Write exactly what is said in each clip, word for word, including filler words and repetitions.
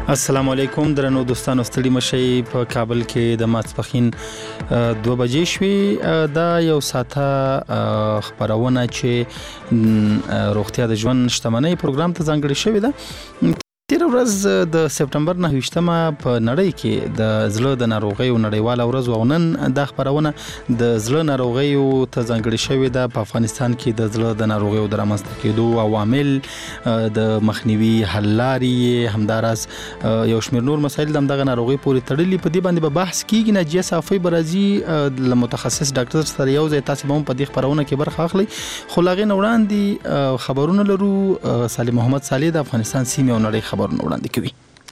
السلام علیکم درنو دوستانو ستړي مشي په کابل کې د ماسپخین دوه بجې شوي دا یو ساته خبرونه چې روغتیا د ژوند شتمنۍ پروګرام ته ځانګړی شوی ده. تیر ورځ د سپټمبر نه ویشتمه په نړۍ کې د زړه د ناروغیو نړیواله ورځ او نن د خبرونه د زړه ناروغیو ته ځانګړی شوی ده. په افغانستان کې د زړه د ناروغیو د رامنځته کېدو عوامل د مخنیوي حل لارې همداراز یو شمېر نور مسایل د همدغه ناروغي پورې تړلي په دې باندې به بحث کیږي. ناجیه صافی برازي له متخصص ډاکټر سره یو ځای تاسو به هم په دې خبرونه کې برخه اخلي. خو لاغې نه وړاندې خبرونه لرو. سالم محمد صالح د افغانستان سیمې او نړۍ خبرونه وړاندې کوي.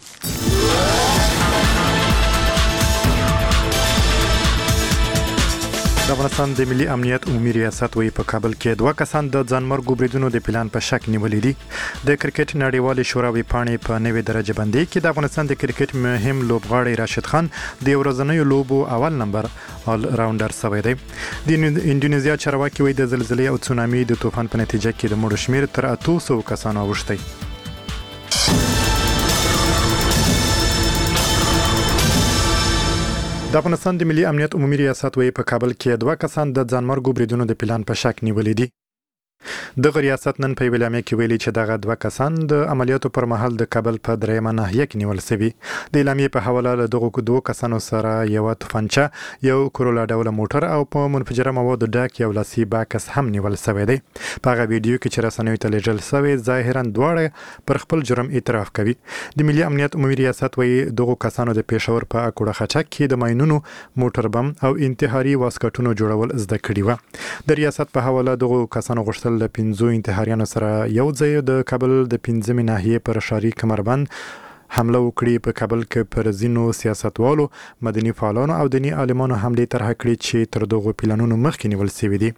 د افغانستان د ملي امنیت عمومي ریاست وی په کابل کې دوه کسان د ځانمرګ بریدونو د پلان په شک نیولې دي. د کرکټ نړیوالې شورا وی پاڼې په نوې درجه بندي کې د افغانستان د کرکټ مهم لوبغاړی راشد خان د ورځنیو لوبو اول نمبر آل راونډر شوی دی. د انډونیزیا چارواکي وی د زلزلې او تسونامي د طوفان په نتیجه کې د مړو شمیر تر اته سوه کسانو اوښتی. د افغانستان د ملي امنیت عمومي ریاست وی په کابل کې دوه کسان د ځانمرګ بریدونو د پلان په شک نیولې دي. د ریاست نن په ویلامه کې ویلي چې دغه دوه کسان د عملیاتو پر مهال د کابل په دریمه ناحیه کې نیول شوي. د اعلامیې په حواله له دغه دوه کسانو سره یو توفانچه یو کرولا ډوله موټر او په منفجره موادو ډک یو لاسي باکس هم نیول شوی دی. په هغه ویډیو کې چې رسنیو ته لیږل شوی ظاهرا دواړه پر خپل جرم اعتراف کوي. د ملي امنیت عمومي ریاست وی دغه کسانو د پېښور په اکوړه خچک کې د ماینونو موټر بم او انتحاري واسکټونو جوړول زده کړي و. د ریاست په حواله دغه کسانو غوښتل د پنځو انتحاریانو سره یو ځای د کابل د پنځمې ناحیې پر ښاري کمربند حمله وکړي. په کابل کې پر ځینو سیاستوالو مدني فعالانو او دیني عالمانو حملې طرح کړي چې تر دغو پلانونو مخکې نیول شوي دي.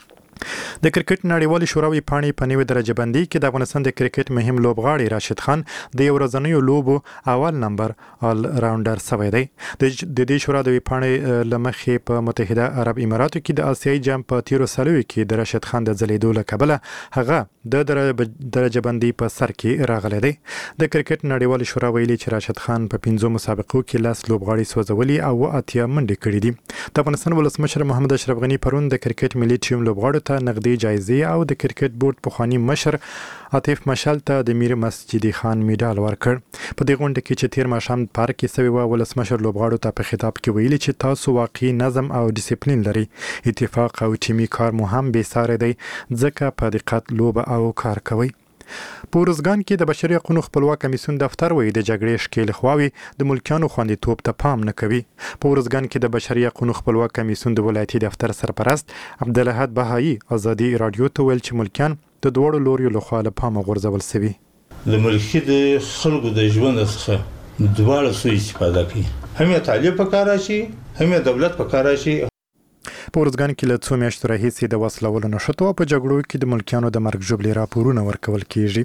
د کرکټ نړیوالې شورا وی پاڼې په نوې درجه بندي کې د افغانستان د کرکټ مهم لوبغاړی راشد خان د ورځنیو لوبو اول نمبر آل راونډر شوی دی. د دې شورا د وی پاڼې لمخې په متحده عرب اماراتو کې د آسیایي جام په تیرو سالو کې د راشد خان د ځلیدو له کبله هغه د درجه بندي په سر کې راغلی دی. د کرکټ نړیوالې شورا ویلي چې راشد خان په پنځو مسابقو کې لاس لوبغاړي سوځولي او اتیا منډې کړې دي. د افغانستان ولسمشر محمد اشرف غني پرون د کرکټ ملي ټیم لوبغاړو نقدي جایزې او د کرکټ بورډ پخوانی مشر عاطف مشال ته د میر مسجدي خان میډال ورکړ. په دې غونډه کې چې تیر ماښام پارک کې سوي و ولسمشر لوبغاړو ته په خطاب کې ویلي چې تاسو واقعي نظم او ډیسپلین لري. اتفاق او ټیمي کار مو هم بې ساري دی ځکه په دقت لوبه او کار کوي. په ورزګان کې د بشري حقوقو خپلواک کمیسیون دفتر وی د جګړې شکیل خواوي د ملکیانو خوندیتوب ته پام نه کوي. په ورزګان کې د بشري حقوقو خپلواک کمیسیون د ولایتي دفتر سرپرست عبدالحد بهایی ازادي رادیو ته ویل چې ملکیان د دوړو لوري له خوا له پامه غورځول شوي. د ملکی د خلکو د ژوند څخه دواړه سوء استفاده کوي. هم یې طالب په کار راشي هم یې دولت په کار راشي. په ورزګان کې له څو میاشتو راهیسې د وسلوالو نښتو په جګړو کې د ملکیانو د مرګ ژوبلې راپورونه ورکول کیږي.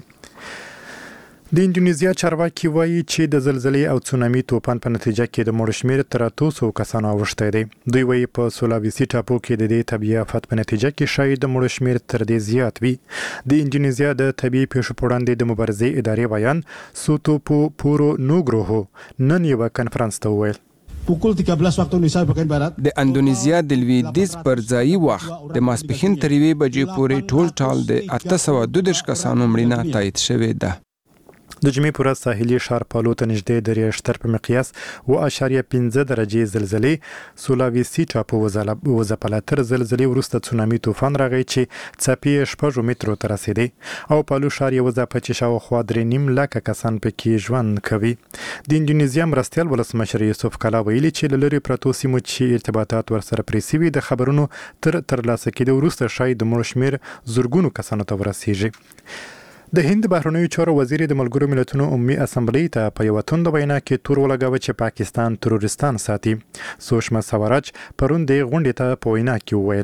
د انډونیزیا چارواکي وایي چې د زلزلې او تسونامي طوفان په نتیجه کې د مړو شمیر تر اته سوه کسانو اوښتی دی. دوی وایي په سولاویسي ټاپو کې د دې طبیعي آفت په نتیجه کې شاید د مړو شمیر تر دې زیات وي. د انډونیزیا د طبیعي پیښو په وړاندې د مبارزې ادارې ویان سوتوپو پورو نوګروهو نن یوه کنفرانس ته وویل pukul tiga belas waktu Indonesia bagian barat د اندونیزیا د لویدیځ پر ځایي وخت د ماسپښین تر یوې بجې پورې ټول ټال د اته سوه دوه دېرش کسانو مړینه تایید شوې ده. د جمعې پر ورځ ساحلي ښار پالو ته نږدې د ریشتر په مقیاس اوه اعشاریه پنځه درجې زلزلې سولاویسي ټاپو وځپله. تر زلزلې وروسته تسونامي طوفان راغی چې څپې یې شپږو مترو ته رسېدې او پالو ښار یې وځپه چې شاوخوا درې نیم لکه کسان پکې ژوند کوي. د انډونیزیا مرستیال ولسمشر یوسف کالا ویلي چې له لرې پرتو سیمو چې ارتباطات ورسره پرې سوي د خبرونو تر ترلاسه کېدو وروسته شاید د مړو شمیر زرګونو کسانو ته ورسیږي. د هند بهرنیو چارو وزیر د ملګرو ملتونو عمومي اسمبلی ته په یوه تونده وینا کې تور ولګاوه چې پاکستان تروریستان ساتي. سوشما سوراج پرون د غونډې ته په وینا کې وویل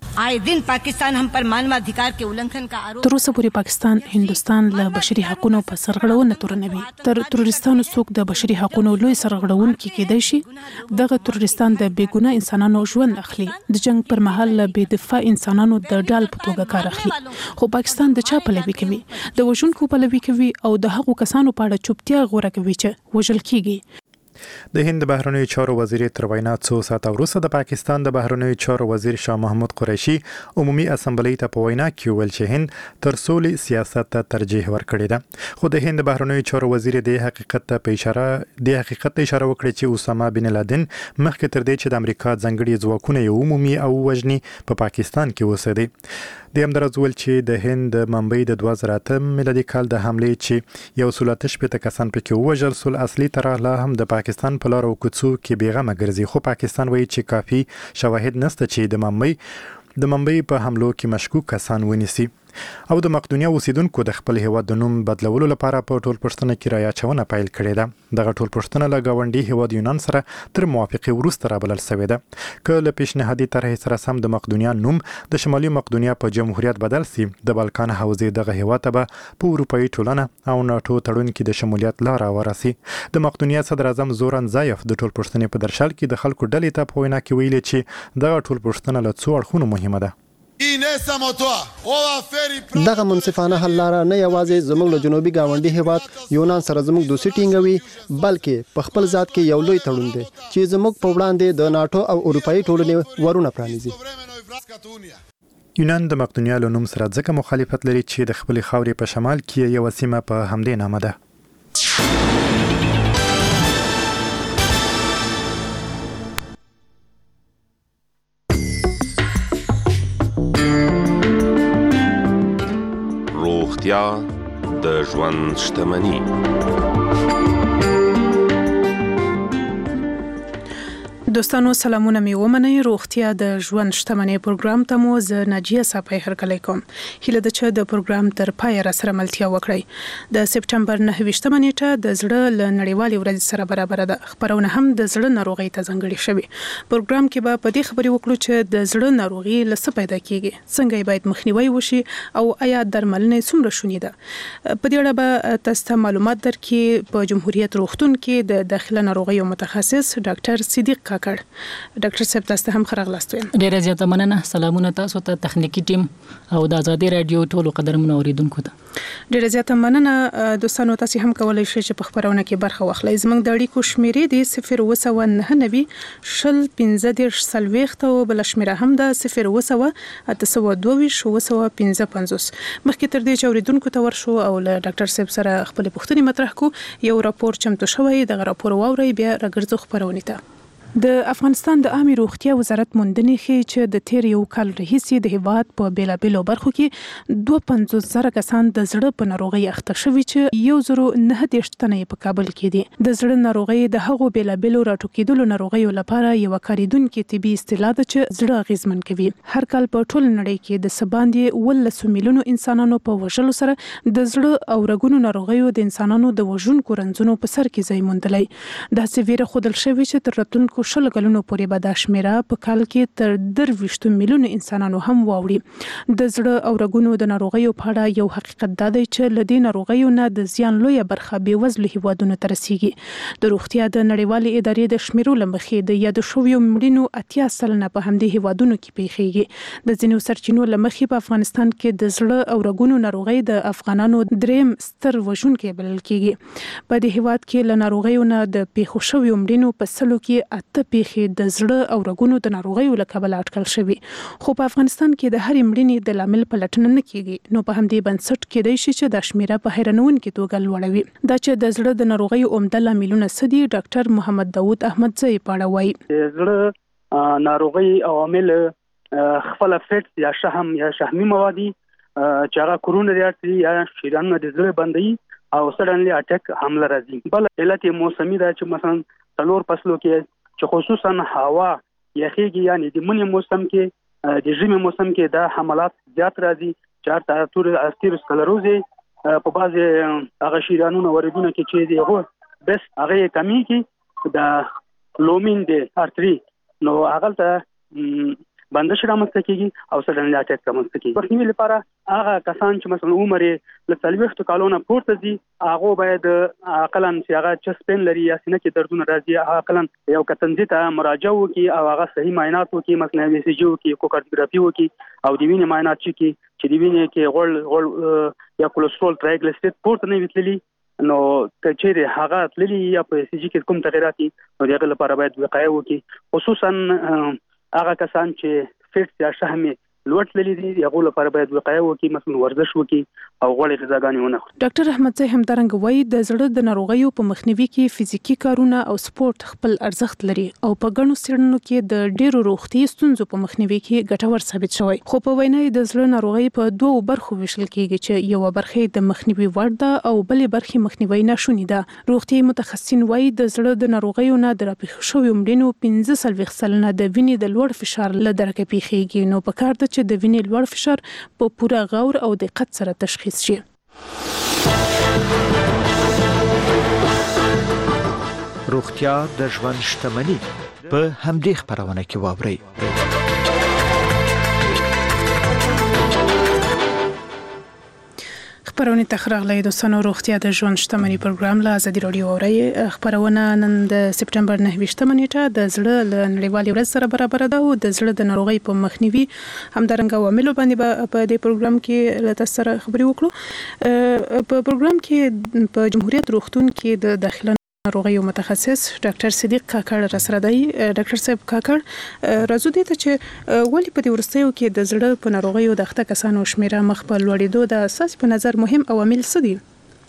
आए दिन पाकिस्तान हम पर मानवाधिकार के उल्लंघन का आरोप تر اوسه پورې پاکستان هندستان له بشري حقوقو په سرغړونه تورنوي. تر تروریستانو څوک د بشري حقوقو لوی سرغړون کې کېدای شي. دغه تروریستان د بیګونه انسانانو ژوند اخلي. د جنگ پر مهال له بې دفاع انسانانو د ډال په توګه کار اخلي. خو پاکستان د چا پلوي کوي؟ د وژونکو پلوي کوي او د هغو کسانو په اړه چوپتیا غوره کوي چې وژل کیږي. د هند بهرنیو چارو وزیر تر وینا څو ساعته وروسته د پاکستان د بهرنیو چارو وزیر شاه محمود قریشي عمومي اسمبلی ته په وینا کې ویل چې هند تر سولې سیاست ته ترجیح ورکړی ده. خو د هند بهرنیو چارو وزیر د حقیقت ته په اشاره د حقیقت ته اشاره وکړه چې اسامه بن لادن مخکې تر دې چې د امریکا ځنګړي ځواکونه یې عمومي او وژني په پاکستان کې اوسېدي. د همدرز ول چې د هند ممبئی د دوه زره اته میلادي کال د حملې چې یو سل اته شپېته کسان پکې وژل سول اصلي طرح هم د پاکستان په لار او کوڅو کې بیغمه ګرځي. خو پاکستان وایي چې کافي شواهد نشته چې د ممبئی د ممبئی په حملو کې مشکوک کسان ونیسي. او د مقدونیه اوسیدونکو د خپل هیواد د نوم بدلولو لپاره په ټول پښتنه کې رایا چونه پیل کړې ده. دغه ټول پښتنه له گاونډي هیواد یونان سره تر موافقه وروسته رابلل شوې ده. که له پیشنهادي طرحې سره سم د مقدونیه نوم د شمالي مقدونیه په جمهوریت بدل سي، د بالکان حوزې دغه هیواد ته په اروپאי ټولنه او ناتو تړون کې د شمولیت لار ورسي. د مقدونیه صدر اعظم زوران زایف د ټول پښتنې په درشل کې د خلکو ډلې ته په وینا کې ویلي چې دغه ټول پښتنه له څو اړخونو مهمه ده. دغه منصفانه حل لاره نه یوازې زموږ له جنوبي گاونډي هیواد یونان سره زموږ دوستي ټینګوي، بلکې په خپل ذات کې یو لوی تړون دی چې زموږ په وړاندې د ناتو او اروپאי ټولنې ورونه پرانیزي. یونان د مقدونیه له نوم سره ځکه مخالفت لري چې د خپل خاورې په شمال کې یو سیمه په همدې نامه ده. روغتیا د ژوند شتمني. دوستانو سلامونه می ومنئ. روغتیا د ژوند شتمنۍ پروګرام ته مو زه ناجیه صاحب هرکلی کوم. هیله ده چې د پروګرام تر پای را سره ملتیا وکړئ. د سپټمبر نهه ویشتمه نیټه د زړه له نړیوالې ورځې سره برابر ده. خبرونه هم د زړه ناروغۍ ته ځانګړې شوي. پروګرام کې به په دې خبرې وکړو چې د زړه ناروغي له څه پیدا کیږي، څنګه باید مخنیوي وشي او آیا درملنه څومره شونې ده. په دې اړه به تاسو ته معلومات درکړي په جمهوریت روغتون کې د داخله ناروغیو متخصص ډاکټر صدیق کاکړ. ډاکټر صاحب تاسو هم خراغلاست ویم. ډیره زیاته مننه. سلامونه تاسو ته، تخنیکی ټیم او د آزادي رادیو ټولو قدرمنو اوریدونکو ته. ډیره زیاته مننه. دوستانو تاسو هم کولای شئ چې په خبرونه کې برخه واخلئ. زموږ د اړیکو شمیرې دي صفر اووه سوه نهه نوي شل پنځه دېرش څلوېښت او بل شمیره هم ده صفر اووه سوه اته سوه دوه ویشت اووه سوه پنځه پنځوس. مخکې تر دې چې اوریدونکو ته ورشو او له ډاکټر صاحب سره خپل پوښتنې مطرح کو، یو راپور چمتو شوی. دغه راپور واورئ بیا راګرځو خبرونه ته. د افغانستان د عامه روغتیا وزارت موندنې ښیي چې د تیر یو کال راهیسې د هیواد په بیلابیلو برخو کې دوه پنځوس زره کسان د زړه په ناروغۍ اخته شوي چې یو زرو نهه دېرش تنه په کابل کې دي. د زړه ناروغۍ د هغو بیلابیلو راټوکېدلو ناروغیو لپاره یو کاریدونکې طبي اصطلاح ده چې زړه اغیزمن کوي. هر کال په ټول نړۍ کې د سباندې ولسو میلیونو انسانانو په وژلو سره د زړه او رګونو ناروغیو د انسانانو د وژونکو رنځونو په سر کې ځای موندلی. داسې ویره ښودل شوې چې تر راتلونکو شل کلونو پورې به دا شمیره په کال کې تر درویشتو میلیونو انسانانو هم واوړي. د زړه او رګونو د ناروغیو په اړه یو حقیقت دا دی چې له دې ناروغیو نه د زیان لویه برخه بېوزلو هیوادونو ته رسیږي. د روغتیا د نړیوالې ادارې د شمیرو له مخې د یادو شویو مړینو اتیا سلنه په همدې هیوادونو کې پیښیږي. د ځینو سرچینو له مخې په افغانستان کې د زړه او رګونو ناروغۍ د افغانانو دریم ستر وژونکی بلل کیږي. په دې هیواد کې له ناروغیو نه د پیښو شویو مړینو په سلو کې اته پیښې د زړه او رګونو د ناروغیو له کبله اټکل شوي. خو په افغانستان کې د هرې مړینې د لامل پلټنه نه کیږي، نو په همدې بنسټ کېدای شي چې دا شمیره په حیرانوونکې توګه لوړه وي. دا چې د زړه د ناروغیو عمده لاملونه څه دي، ډاکټر محمد داود احمدزی په اړه وایي. د زړه ناروغۍ عوامل خپل فټ یا شحم یا شحمي موادي چې هغه کورونري ارتري یا شریانونه د زړه بندي او سډنلی اٹیک حمله راځي. بل علت موسمي ده چې مثلا څلور فصلو کې چې خصوصا هوا یخیږي، یعنی د منی موسم کې د ژمي موسم کې دا حملات زیات راځي. چې هر تور اسټیروسکلروزي په بعضي هغه شریانونو وردونه کې چې دی هغه بس هغه کمی کې د لومین د ارتري نو هغه ته بندش رامنځته کیږي او سډنلی اٹیک رامنځته کیږي. مخنیوي لپاره هغه کسان چې مثلا عمر یې له څلوېښتو کالونو پورته دي هغه باید عقلاً چې هغه چست پین لري یا سینه کې دردونه راځي عقلاً یو کتنځي ته مراجعه وکړي او هغه صحیح معاینات وکړي، مثلا ای سی جی وکړي، ایکوکارډیوګرافي وکړي او د وینې معاینات وکړي چې د وینې کې غوړ غوړ یا کولیسټرول ټرایګلیسیراید پورته نه وي تللي، نو که چیرې هغه تللي یا په ای سی جی کې کوم تغیرات دي نو د هغه لپاره باید وقایه وکړي، خصوصا هغه کسان چې فټ یا شحمې لوړ تللي دي هغه لپاره باید وقایه وکړي، مثلا ورزش وکړي او غوړې غذاګانې ونه خوري. ډاکټر احمد زی همدارنګه وایي د زړه د ناروغیو په مخنیوي کې فزیکی کارونه او سپورت خپل ارزښت لري او په ګڼو څېړنو کې د ډېرو روغتي ستونزو په مخنیوي کې ګټور ثابت شوی. خو په وینا د زړه ناروغي په دوو برخو ویشل کېږي چې یو برخه د مخنیوي وړ ده او بلې برخه مخنیوي ناشونی ده. روغتي متخصصین وایي د زړه د ناروغیو نه د راپېښ شویو مړینو پنځه څلوېښت سلنه د وینې د لوړ فشار له درکه پیښیږي، نو په کار ده چې د وینې لوړ فشار په پوره غور او دقت سره تشخیص شي. روغتیا د ژوند شتمني په همدې خبرونه کې واوري. خبرونه تخراغلې د سنو روغتیا د ژوند شتمني پروګرام له ازادي رادیو اوري. خبرونه نن د سپټمبر نه ویشتمه نیټه د زړه له نړیوالې ورځ سره برابر ده او د زړه د ناروغۍ په مخنیوي همدارنګه عواملو باندې په دې پروګرام کې له تاسو سره خبرې وکړو. په پروګرام کې په جمهوریت روغتون کې د داخله ناروغیو متخصص ډاکټر صدیق کاکړ را سره دی. ډاکټر صاحب کاکړ راځو دې ته چې ولې په دې ورستیو کې د زړه په ناروغیو د اخته کسانو شمیره مخ په لوړېدو د اساس په نظر مهم عوامل څه دي؟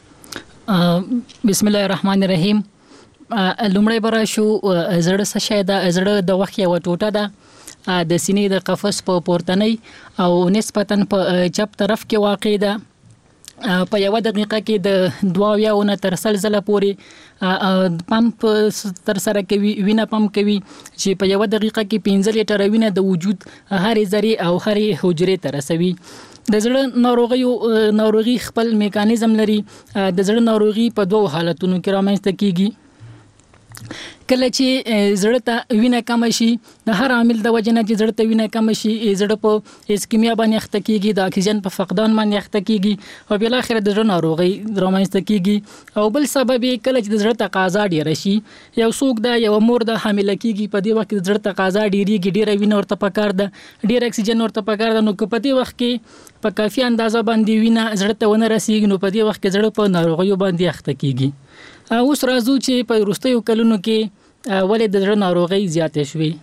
بسم الله الرحمن الرحیم. لومړی برا شو زړه څه شی ده؟ زړه د وخت یو ټوټه ده د سینې د قفس په پورتنۍ او نسبتاً په چپ طرف کې واقع ده. په یو دقیقه کې د دوه یا نه تر سل زله پورې پمپ تر سره کوي، وینه پمپ کوي چې په یو دقیقه کې پنځه لیټر وینه د وجود هر ذرې او هر حجرې ته رسوي. د زړه ناروغیو ناروغي خپل میکانیزم لري. د زړه ناروغي په دوه حالتونو کې رامنځته کیږي. کله چې زړه ته وینه کم شي د هر عامل د وجه نه چې زړه ته وینه کم شي زړه په اسکیمیا باندې اخته کیږي، د اکسیجن په فقدان باندې اخته کیږي او بل اخر د زړه ناروغي رامنځته کیږي. او بل سبب کله چې د زړه تقاضا ډیر شي، یو څوک د یو مور د حامله کیږي په دې وخت د زړه تقاضا ډیریږي، ډیر وینه ورته پکار ده، ډیر اکسیجن ورته پکار ده، نو په دې وخت کې په کافي اندازه باندې وینه زړه ته ونه رسیږي، نو په دې وخت کې زړه په ناروغیو باندې اخته کیږي. اوس راځو چې په وروستیو کلونو کې ولې د زړه ناروغۍ زیاتې شوې.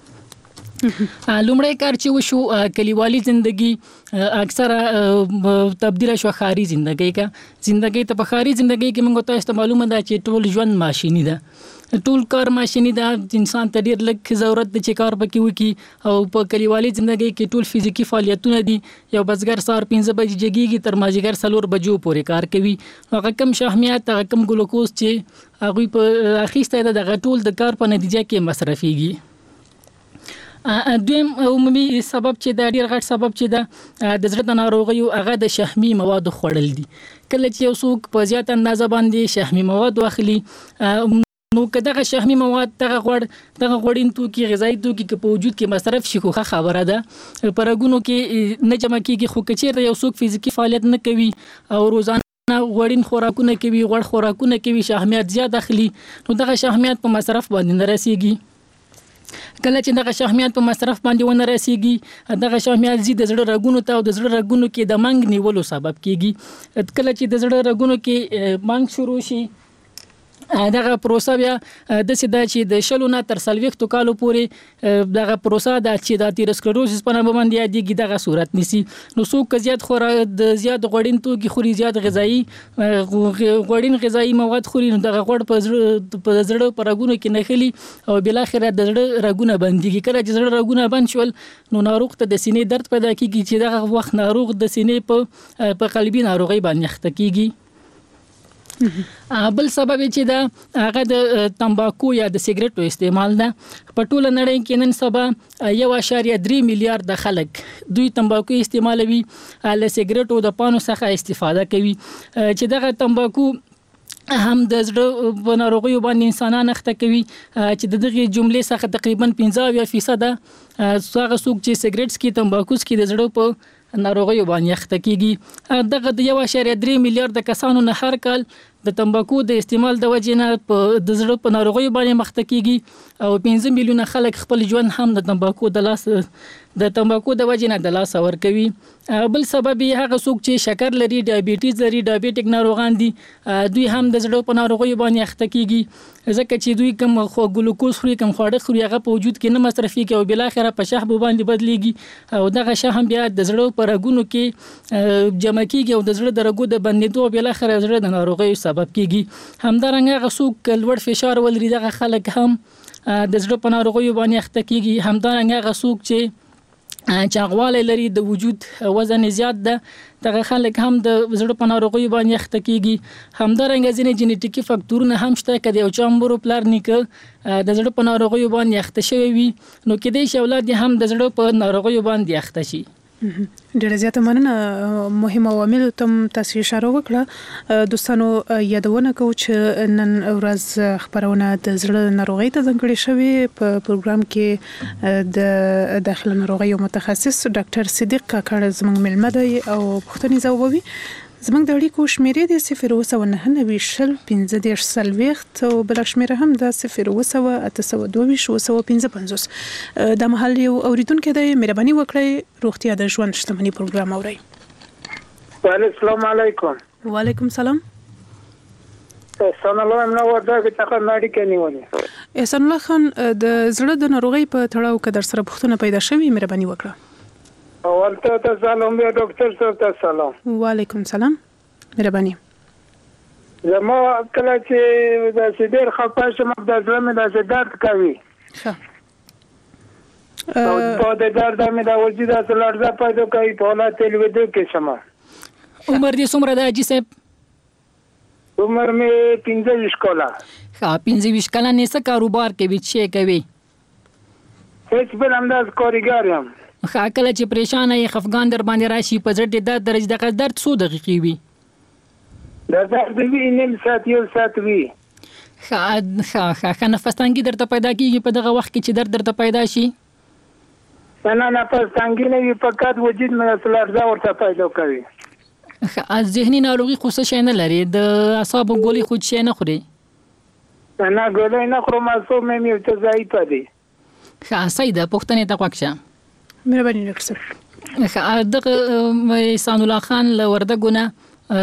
لومړی کار چې وشو کلیوالي زندگی اکثره تبدیل شو ښاري زندگی کا زندگی ته. په ښاري زندگی کې موږ ته معلومه ده چې ټول ژوند ماشیني ده، ټول کار ماشیني ده، انسان ته ډیر لږ ضرورت دی چې کار پکې وکړي. او په کلیوالي زندگی کې ټول فزیکی فعالیتونه دي. یو بزګر سهار پنځه بجې جګیږي تر مازیګر څلور بجو پورې کار کوي. هغه کم شحمیات، هغه کم ګلوکوز چې هغه په اخیسته ده دغه ټول د کار په نتیجه کې مصرفيږي. دویم عمومي سبب چې د ډیر غټ سبب چې د د زړه د ناروغیو هغه د شحمي مواد خوړل دي. کله چې یو څوک په زیات اندازه باندې شحمي مواد واخلي نو که دغه شحمي مواد دغه غوړ دغه غوړین توکي غذایی توکي که په وجود کې مصرف شي خو خبره ده په رګونو کې نه جمع کیږي. خو که چیرته یو څوک فزیکی فعالیت نه کوي او روزانه غوړین خوراکونه کوي، غوړ خوراکونه کوي، شحمیات زیات اخلي، نو دغه شحمیات په مصرف باندې نه رسیږي. کله چې دغه شحمیات په مصرف باندې ونه رسیږي دغه شحمیات زی د زړه رګونو ته او د زړه رګونو کې د منګ نیولو سبب کیږي. کله چې د زړه رګونو کې منګ شروع شي دغه پروسه بیا د سیده چې د شلو نه تر څلوېښتو کالو پورې دغه پروسه د چې د اتیروسکلروسس په نامه باندې یادېږي دغه صورت نیسي. نو څوک زیات خورا د زیات غوړین توکي خوري، زیات غذایی غوړین غذایی مواد خوري، نو دغه غوړ په زړه په زړه په رګونو کې نخلي او بل اخر د زړه رګونه بنديږي. کله چې زړه رګونه بند شول نو ناروغ ته د سینې درد پیدا کیږي چې دغه وخت ناروغ د سینې په په قلبي ناروغي باندې اخته کیږي. بل سبب چې دا هغه د تمباکو یا د سیګریټو استعمال ده. په ټوله نړۍ کې نن سبا یو اشاریه درې میلیارډ خلک دوی تمباکو استعمالوي، له سیګریټو د پانو څخه استفاده کوي. چې دغه تمباکو هم د زړه په ناروغیو باندې انسانان اخته کوي چې د دغه جملې څخه تقریبا پنځه فیصد هغه څوک چې سیګریټ سکي تمباکو سکي د زړه په ناروغیو باندې اخته کیږي. دغه د یو اشاریه درې میلیارډ کسانو نه هر کال د تمباکو د استعمال د وجې نه په د زړه په ناروغیو باندې مخته کیږي او پنځه میلیونه خلک خپل ژوند هم د تمباکو د لاس د تمباکو د وجې نه د لاس ور کوي. بل سبب یې هغه څوک چې شکر لري، ډایبټیز لري، ډایبټیک ناروغان دي، دوی هم د زړه په ناروغیو باندې اخته کیږي ځکه چې دوی کوم خو ګلوکوز خوري، کوم خواړه خوري هغه په وجود کې نه مصرفي کوي او بل اخره په شحم باندې بدليږي او دغه شحم بیا د زړه په رګونو کې جمع کیږي او د زړه د رګو د بندېدو بل اخره زړه د ناروغیو سبب کیږي. همدارنګه هغه څوک لوړ فشار ولري دغه خلک هم د زړه په ناروغیو باندې اخته کیږي. همدارنګه هغه څوک چې چاغوالی لري، د وجود وزن زیات ده، دغه خلک هم د زړه په ناروغیو باندې اخته کیږي. همدارنګه ځینې جینیټیکي فاکتورونه هم شته که د یو چا مور پلار نیکه د زړه په ناروغیو باندې اخته شوی وي نو کېدای شي اولاد هم د زړه په ناروغیو باندې اخته شي. ډیره زیاته مننه. مهم عوامل تم تاسو اشاره وکړه. دوستانو یادونه کوم چې نن ورځ خبرونه د زړه ناروغي ته ځانګړې شوې په پروګرام کې د داخله ناروغیو متخصص ډاکټر صدیق کاکړ زموږ ملمه دی او پوښتنې ځوابوي. زموږ د اړیکو شمیرې د صفر اووه سوه نهه نوي شل پنځه دېرش څلوېښت او بله شمیره هم د صفر اووه سوه اته سوه دوه ویشت اووه سوه پنځه پنځوس. دا مهال یو اوریدونکی دی، مهرباني وکړئ روغتیا د ژوند شتمني پروګرام اورئ. السلام علیکم. وعلیکم سلام. احسان الله امنا ورته چې تاسو ناړي کې نیولې. احسان الله خان، د زړه د ناروغي په تړاو کې در سره پوښتنه پیدا شوې، مهرباني وکړه. ورته ته سلام بیا ډاکټر صاحب ته سلام. وعلیکم سلام، مهرباني. زما کله چې د سیدر خپه شم د زړه مې د درد کوي. ښه. او په د درد مې د وجود د لړزه پیدا کوي په حالت تلویدو کې شم. عمر دې څومره دی حاجي صاحب؟ عمر مې پنځه ویشت کاله. ښه، پنځه ویشت کاله نه څه کاروبار کوي، څه کوي؟ هیڅ بل همداس کارګر یم. ښه، کله چې پریشان یې خفګان در باندې راشي په زړه د درجه دغه درد څو دقیقې وي؟ د درد وی نیم ساعت یو ساعت وي. ښه ښه ښه نفس تنګي درته پیدا کیږي په دغه وخت کې چې درد درته پیدا شي؟ نه نفس تنګي نه وي، فقط وجود مې لړزه ورته پیدا کوي. ښه، ذهني ناروغي خو څه شی نه لري؟ د اعصابو ګولۍ خو شی نه خوري؟ نه ګولۍ نه خورم، اعصاب مې یو ضعیفه دي. ښه، صحیح ده. پوښتنې ته غوږ شه. مهرباني وکړئ. دغه احسان الله خان له وردګو نه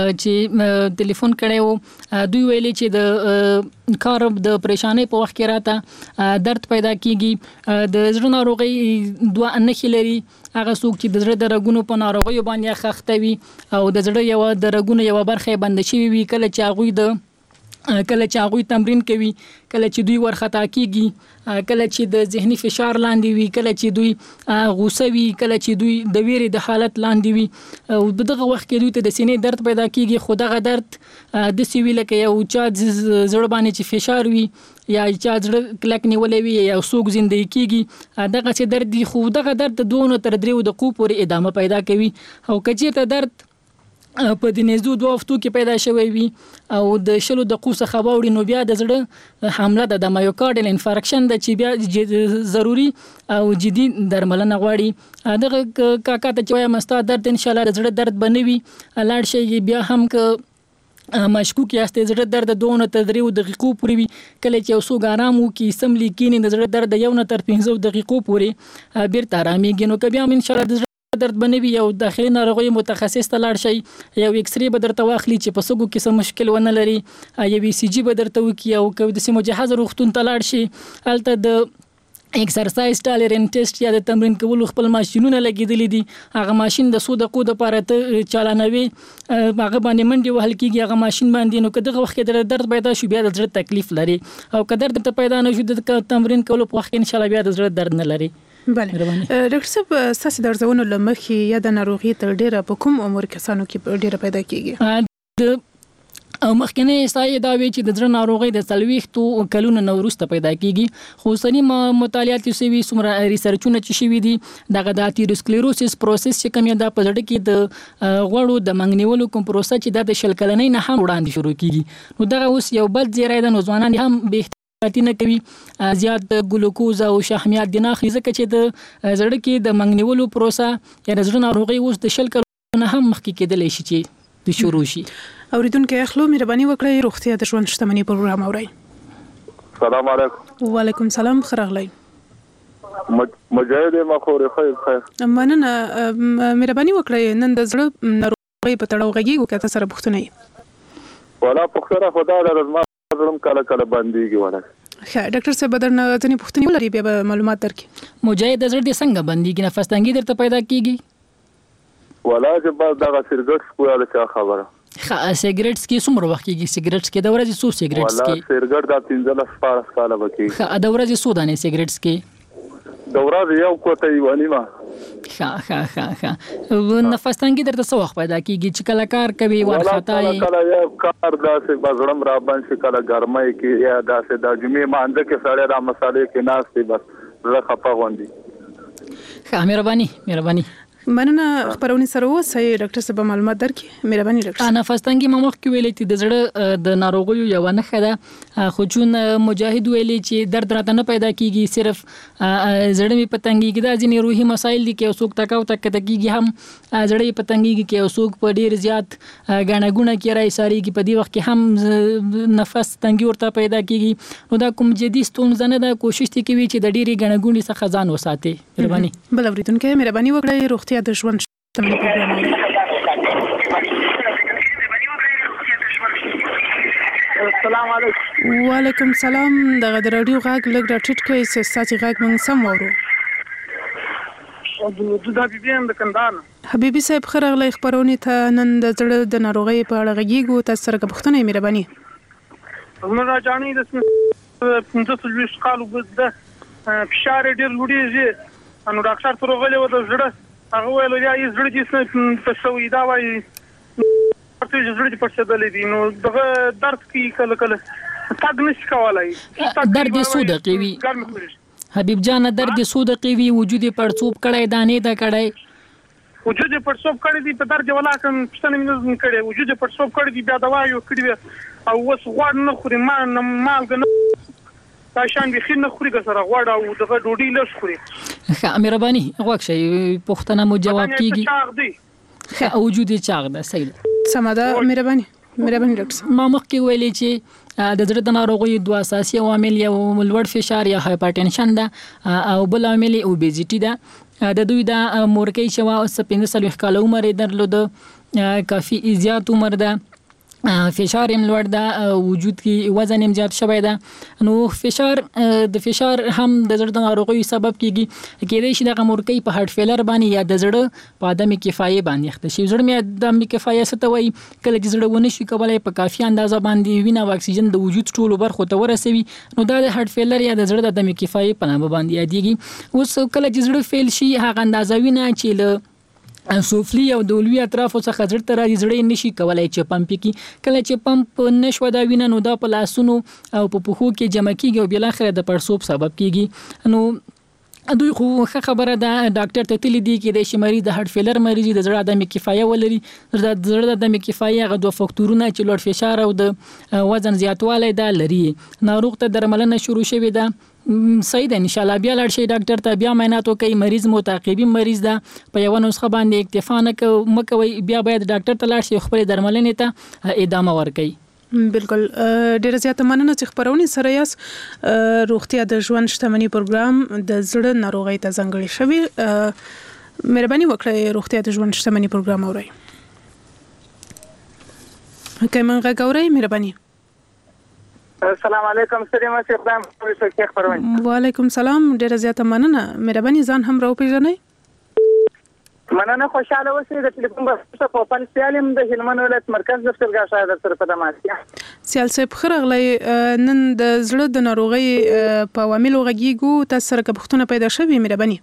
چې ټلیفون کړی و، دوی ویلي چې د کار د پریشانۍ په وخت کې راته درد پیدا کیږي. د زړه ناروغي دوه نښې لري، هغه څوک چې د زړه د رګونو په ناروغیو باندې اخته وي او د زړه یو د رګونو یو برخه بند شوی وي، کله چې هغوی د کله چې هغوی تمرین کوي، کله چې دوی ورخطا کیږي، کله چې د ذهني فشار لاندې وي، کله چې دوی غوسه وي، کله چې دوی د ویرې د حالت لاندې وي او دغه وخت کې دوی ته د سینې درد پیدا کیږي. خو دغه درد د سی وی لکه یو چا زړه باندې چې فشار وي یا چا زړه کلک نیولې وي یا څوک زندګي کیږي، دغه چې درد دی خو دغه درد د دوه تر دریو دقیقو پورې ادامه پیدا کوي. او کچېرته درد په د نزدو دوه هفتو کې پیدا شوی وي او د شلو دقیقو څخه واوړي نو بیا د زړه حمله ده، د مایوکارډل انفارکشن ده چې بیا ضروري او جدي درملنه غواړي. دغه کاکا ته چې وایم ستا درد ان شاء الله د زړه درد به نه وي، لاړ شئ بیا هم که مشکوک یاست زړه درد دوه تر دریو دقیقو پورې وي، کله چې یو څوک آرام وکړي سملي کینې د زړه درد یو نه تر پنځه دقیقو پورې بیرته آرامېږي. نو که بیا هم ان شاء الله د درد بنوي یو داخلي ناروغي متخصص ته لاړ شي، یو ایکس ری به درته واخلي چې په سږو کې څه مشکل ونه لري، یو ای سی جی به درته وکړي او که د مجهز روغتون ته لاړ شي هلته د ایکسرسایز ټالرنت ټیسټ یا د تمرین کولو خپل ماشینونه لګیدلې دي، هغه ماشین د څو دقیقو دپاره ته چالانوي، هغه باندې منډې وهل کېږي هغه ماشین باندې. نو که دغه وخت کې درد پیدا شو بیا د زړه تکلیف لري او که درد ته پیدا نه شو د تمرین کولو په وخت کې انشاءالله بیا د زړه درد نه لري. بله ډاکټر صاحب، ستاسو د ارزونو له مخې یا د ناروغي تر ډیره په کوم عمر کسانو کې ډیره پیدا کیږي؟ او مخکنه استای دا وی چې د زړه ناروغي د څلويختو کلونو نو وروسته پیدا کیږي خو سنی مطالعات یې سوي سمره ریسرچونه چې شوي دي دغه د اثیروسکلیروسس پروسس چې کوم دا په زړه کې د غوړو د منګنیولو کوم پروسه چې د شل کلنۍ نه هم وړاندې شروع کیږي نو دغه اوس یو بل زیری د ځوانان هم به نه کوي زیات ګلوکوز او شحمیات د ناخلي ځکه چې د زړه کې د منګنیولو پروسه یا د زړه ناروغي اوس د شل کلونو هم مخکې کېدلی شي چې د شروع شي اوریدونکو اخلو مهرباني وکړئ روغتیا د ژوند شتمنۍ پروګرام اورئ. السلام علیکم. وعلیکم السلام خراغلی. مجاهد مخور خیر خیر. مننه مهرباني وکړئ نن د زړه ناروغي په تړاو غږیږو که تاسو سره پوښتنه یې. ولا پوښتنه خدا د رزما زړم کله کله باندېږي ولا. ښه ډاکټر صاحب بدرنه ځنې پوښتنې ولري بیا به معلومات درکړي. مجاهد د زړه څنګه باندېږي نفس تنګي درته پیدا کیږي؟ ولا چې بس دغه سیګریټ سکواله چا خبره ښه سیګریټس کې څومره وخت کېږي سیګریټس کې د ورځې څو سیګریټس کې ولا سیګریټ د پنځلس پارس کاله وکي ښه د ورځې څو دانې سیګریټس کې د ورځې یو کوټه یو نیمه ښه ښه ښه ښه نفس تنګي درته څو وخت پیدا کېږي چې کله کار کوي ورختا یې کله یو کار داسې بزړم را باندې کله ګرمای کې یا داسې د جمعې مانځه کې سړی را مسالې کې ناستې بس زه خپه غوندي ښه مهرباني مهرباني مننه خبرونه سره اوسئ ډاکټر صاحب معلومات درکړي مهرباني ډاکټر. نفس تنګي مخ کې ویلې چې د زړه د ناروغیو یو نه خده خو چون مجاهد ویلې چې درد راته نه پیدا کیږي صرف زړه می پتنګي کې د ځینې روحي مسایل دي کې اوسوک تکاو تک کېږي هم زړه پتنګي کې اوسوک په ډیر زیات غاڼګونه کې راي ساري کې په دې وخت کې هم نفس تنګي ورته پیدا کیږي نو دا کوم جدي ستونزه نه ده کوشش دي کوي چې د ډیري غاڼګونې څخه ځان وساتي. مهرباني. بل اوریدونکو مهرباني وکړئ روغتیا د ژوند شتمنۍ پروګرام. السلام علیکم. وعلیکم السلام دغه د رادیو غږ لږ را ټیټ کړئ چې ستاسو غږ موږ سم واورو. د حبیبي هم د کندهار. حبیبي صاحب خراغلی خبرونه ته نن د زړه د ناروغۍ په اړه غږیږو تاسو سره پوښتنه یې مهرباني. زما راځانی د پنځه څلوېښت کالو د فشار ډېر لوړېږي نو ډاکټر ته ورغلی و د زړه هغه ویل یا یې زړه دې څه شوی دا وایي ورته زړه دې پړسېدلی دي نو دغه درد کوي کله کله تګ نشي کولی. درد یې څو دقیقې وي حبیب جان درد یې څو دقیقې وي وجود یې پړسوب کړی دانې ده کړی وجود یې پړسوب کړی دي په درد یې ولا کوم پوښتنه مې نه کړې وجود یې پړسوب کړی دي بیا دوا یې کړې او اوس غوړ نه خوري ما مالګه نه دا شان بخیر نه خوري که سره غوړ او دغه ډوډۍ لږ خوري. ښه مهرباني غوږ شئ پوښتنه مو جواب کیږي. ښه وجود یې چاغ ده صحیح ده سمه ده مهرباني مهرباني ډاکټر. ما مخکې ویلې چې د زړه د ناروغیو دوه اساسي عوامل یو لوړ فشار یا هایپرټنشن ده او بل عامل اوبېزیټي ده. د دوی د مورکۍ شوا اوس پنځه څلوېښت کاله عمر یې درلوده کافي زیات عمر ده فشار هم لوړ ده وجود کې وزن هم زیات شوی ده نو فشار د فشار هم د زړه د ناروغیو سبب کیږي کېدای شي د مورکۍ په هارت فیلر باندې یا د زړه په عدم کفایه باندې اخته شي. زړه مې د عدم کفایه څه ته وایي کله چې زړه ونه شي کولای په کافي اندازه باندې وینه او اکسیجن د وجود ټولو برخو ته ورسوي نو دا د هارت فیلر یا د زړه د عدم کفایه په نامه باندې یادېږي. اوس کله چې زړه فیل شي هغه اندازه وینه چې له سوفلی او دولوي اطرافو څخه زړه ته راځي زړه نشي کولای چې پمپ کی کله چې پمپ نشو دا وینه نو دا په لاسونو او په پښو کې جمع کیږي او بل اخر د پړسوب سبب کیږي. نو دوی خو خبره ده ډاکټر ته تللی دی کې د شماري د هارت فیلر مریض د زړه عدم کفایه ولري د زړه د عدم کفایه غو دوه فاکتورونه چې لوړ فشار او د وزن زیاتوالی دا لري ناروغ ته درملنه شروع شوې ده صحیح ده ان شاء الله بیا لاړ شي ډاکټر ته بیا معاینات وکړي مریض متعقبي مریض ده په یو نسخه باندې اکتفا نه مکوي بیا باید ډاکټر ته لاړ شي خپل درملنې ته ادامه ورکړي. بالکل ډیره زیاته مننه چې خبرونه سره یاس روغتیا د ژوند شتمنۍ پروګرام د زړه ناروغۍ ته ځانګړی شوی مهرباني وکړئ روغتیا د ژوند شتمنۍ پروګرام اورئ. کایمن غاورئ مهرباني. السلام علیکم سلام استقدام څه خبرونه. وعلیکم السلام ډیره زیاته مننه مهرباني ځان هم راو پیژنئ. مننه خوشاله اوسئ د ټلیفون په خپل سیالم د هلمند ولایت مرکز دفتر غاښه د سره په دماسیا سیال صاحب خرغلی نن د زړه د ناروغۍ په عواملو غږیږو تاسو سره پوښتنه پیدا شوې مهرباني.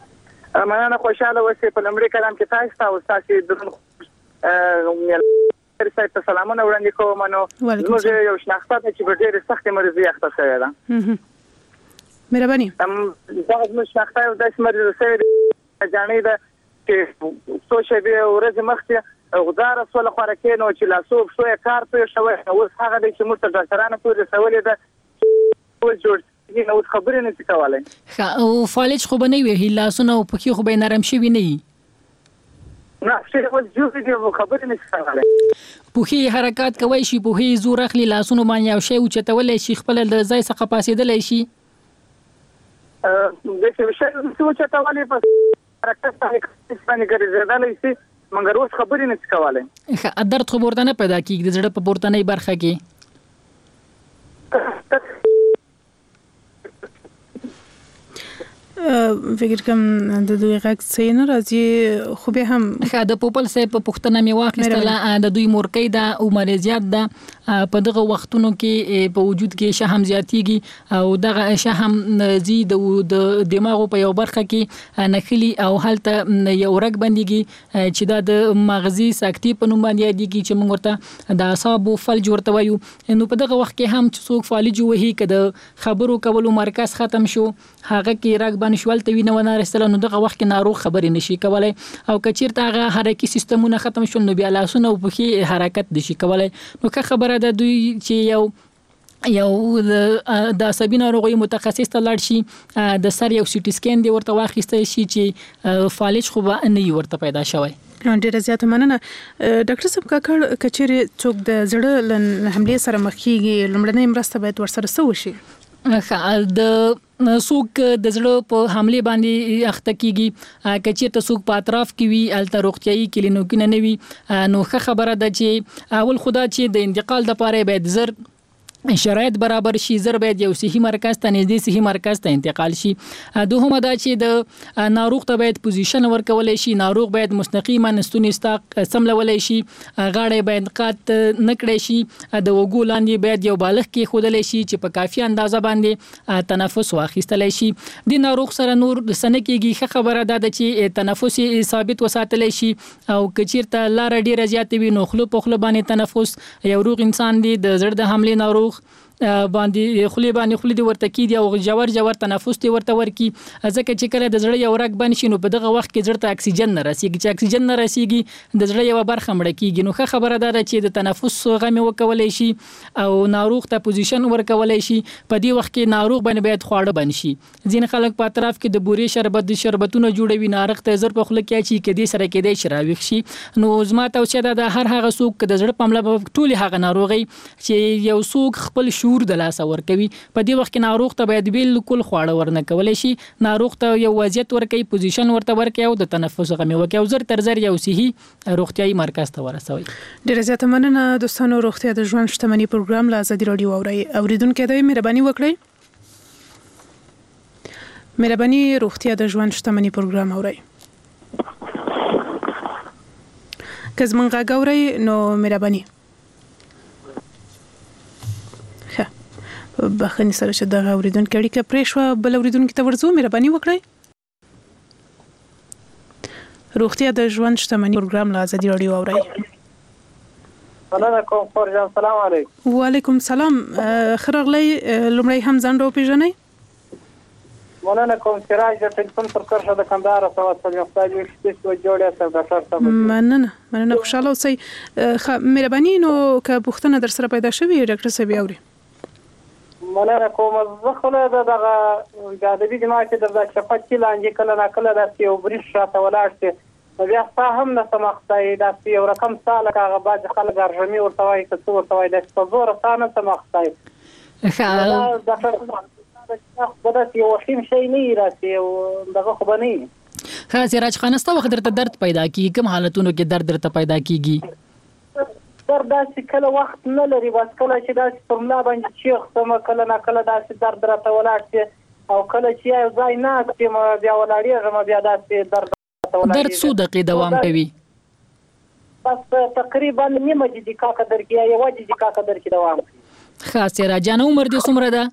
مننه خوشاله اوسئ په لمړي کلام کې تاسو او تاسو د صاحب ته سلامونه وړاندې کوم. نو موږ یو شناخته چې په ډېر سخت مرزي اخته شوی ده. مهرباني. هم دا موږ شناخته یو داس مرزي سره ځانې ده چې څو شپې ورځې مخکې غزار سول خوراکې نو چې لاسو شوی کار په شوی اوس هغه د چې موږ ډاکټرانو پورې سوالې ده او جوړ نه اوس خبرې نه کولای. ښه او فالج خو به نه وي لاسونه او پخې خو به نرم شوي نه وي. نه څه ول جوړ دي خبرې نه کولای. پخې حرکت کوي شي پخې زور اخلي لاسونه باندې او شی او چتولای شي خپل د ځای څخه پاسېدلای شي. ا د څه شی څه چتولای په حرکت باندې ګرځېدلای شي مګر اوس خبرې نه کولای. ښه درد خو ورته نه پیدا کیږي د زړه په پورتنۍ برخه کې. فکر کوم د دوی غږ څه نه راځي خو به هم ښه د پوپل صاحب په پښتنه می واخیستله د دوی مورکۍ ده او مریضیت ده په دغه وختونو کې په وجود کې شهم زیاتیږي او دغه شهم زی د دماغ په یو برخه کې نخلي او هلته یو رګ بنديږي چې دا د مغزي ساکتي په نوم باندې یادېږي چې موږ ورته د اعصابو فلج ورته وایو. نو په دغه وخت کې هم چې څوک فالج وهي کده خبرو کولو مرکز ختم شو هغه کې رګ باندې شول ته وینه ونه رسول نو دغه وخت کې ناروغ خبرې نشي کولای او کچیرته هغه حرکي سیستمونه ختم شول نو بیا لاسونه او پخې حرکت نشي کولای. نو که خبره ده دوی چې یو یو د عصبي ناروغیو متخصص ته لاړ شي د سر یو سي ټي سکین دی ورته واخیستل شي چې فالج خو به نه ورته پیدا شوی. ډیره زیاته مننه ډاکټر صاحب کاکړ کچېره څوک د زړه حمله سره مخ کیږي لومړنۍ مرسته باید ورسره سو شي. د څوک د زړه په حمله باندې اخته کیږي کچېرته څوک په اطراف کې وي الته روغتيایي کلینیکونه نه وي نو ښه خبره ده چې اول خدا چې د انتقال د پاره باید زر شرایط برابر شي زر باید یو صحي مرکز ته نږدې صحي مرکز ته انتقال شي. دوهمه دا چې د ناروغ ته باید پوزیشن ورکول شي ناروغ باید مستقیما نستونی استاق سملول شي غاړه باید قات نکړې شي د وګو لاندې باید یو بالغ کې خودل شي چې په کافي اندازه باندې تنفس واخیستل شي. د ناروغ سره نور سنه کېږي خبره ده چې تنفس ثابت وساتل شي او کچیرته لار ډیره زیات وي نو خلو په خلو باندې تنفس یو روغ انسان دی د زړه د حمله ناروغ باندې خلی باندې خلی دی ورته کی دی او جوړ جوړ تنفس دی ورته ورکی ځکه چې کله د زړه یو رګ باندې شنو په دغه وخت کې زړه ته اکسیجن نه رسیږي چې اکسیجن نه رسیږي د زړه یو برخه مړ کیږي. نو ښه خبره ده چې د تنفس غمه وکولای شي او ناروغ ته پوزیشن ورکولای شي. په دې وخت کې ناروغ باندې باید خواړه بن شي. ځین خلک په اطراف کې د بوري شربت د شربتونو جوړوي ناروغ ته زر په خله کې چې کدي سره کېدای شراويخ شي. نو زما توصیه ده د هر هغه څوک د زړه پمله ټول هغه ناروغي چې یو څوک خپل شعور د لاس ورکوي په دې وخت کې ناروغ ته باید بالکل خواړه ورنه کولای شي ناروغ ته یو وضعیت ورکوي پوزیشن ورته ورکوي او د تنفس غمه وکوي او زر تر زر یو صحي روغتيایي مرکز ته ورسوي. ډیره زیاته مننه دوستانو روغتیا د ژوند شتمنۍ پروګرام لا ازادي رادیو اوري اوریدونکو ته مهرباني وکړئ مهرباني روغتیا د ژوند شتمنۍ پروګرام اوري که زمونږ غاوري نو مهرباني بخښنې سره چې دغه اوریدونکو اړیکه پرې شو بل اوریدونکو ته ورځو مهرباني وکړئ. روغتیا د ژوند شتمنۍ پروګرام لا ازادي رادیو اوري. مننه کوم فرجان سلام علیکم. وعلیکم سلام خرغلی لمړی هم ځان راو پیژنئ. مننه کوم سراج د ټلیفون پر کرښه د کندهار څخه ستاسو خپل شپږ جوړه سره ډاکټر صاحب. مننه مننه خوشاله اوسئ. مهرباني نو که پوښتنه در سره پیدا شوي ډاکټر صاحب اوري. مننه کوم زه خو له دغه د ادبي جماعت د چپات کې لاندې کله نه کله د یو بریښ شاته ولاړ شي بیا فهم نه سمختای د یو رقم ساله هغه باز خلک ارجمي ورته وایي که څه ورته وایي د څور سانه سمختای ښه دا دا یو وخیم شي نه راځي او دغه خو بني ښه سراج خان است وخت درته درد پیدا کیږي کوم حالتونو کې درد درته پیدا کیږي درد داسې کله وخت نه لري بس کله چې داسې پر ملا باندې چیخ سم کله نه کله داسې درد راته ولاړ شي او کله چې یو ځای نه چې بیا ولاړېږم بیا داسې درد درد څو دقیقې دوام کوي بس تقریبا نیمه دقیقه قدر کې یو دقیقه قدر کې دوام کوي. خاص راجان عمر دې څومره ده؟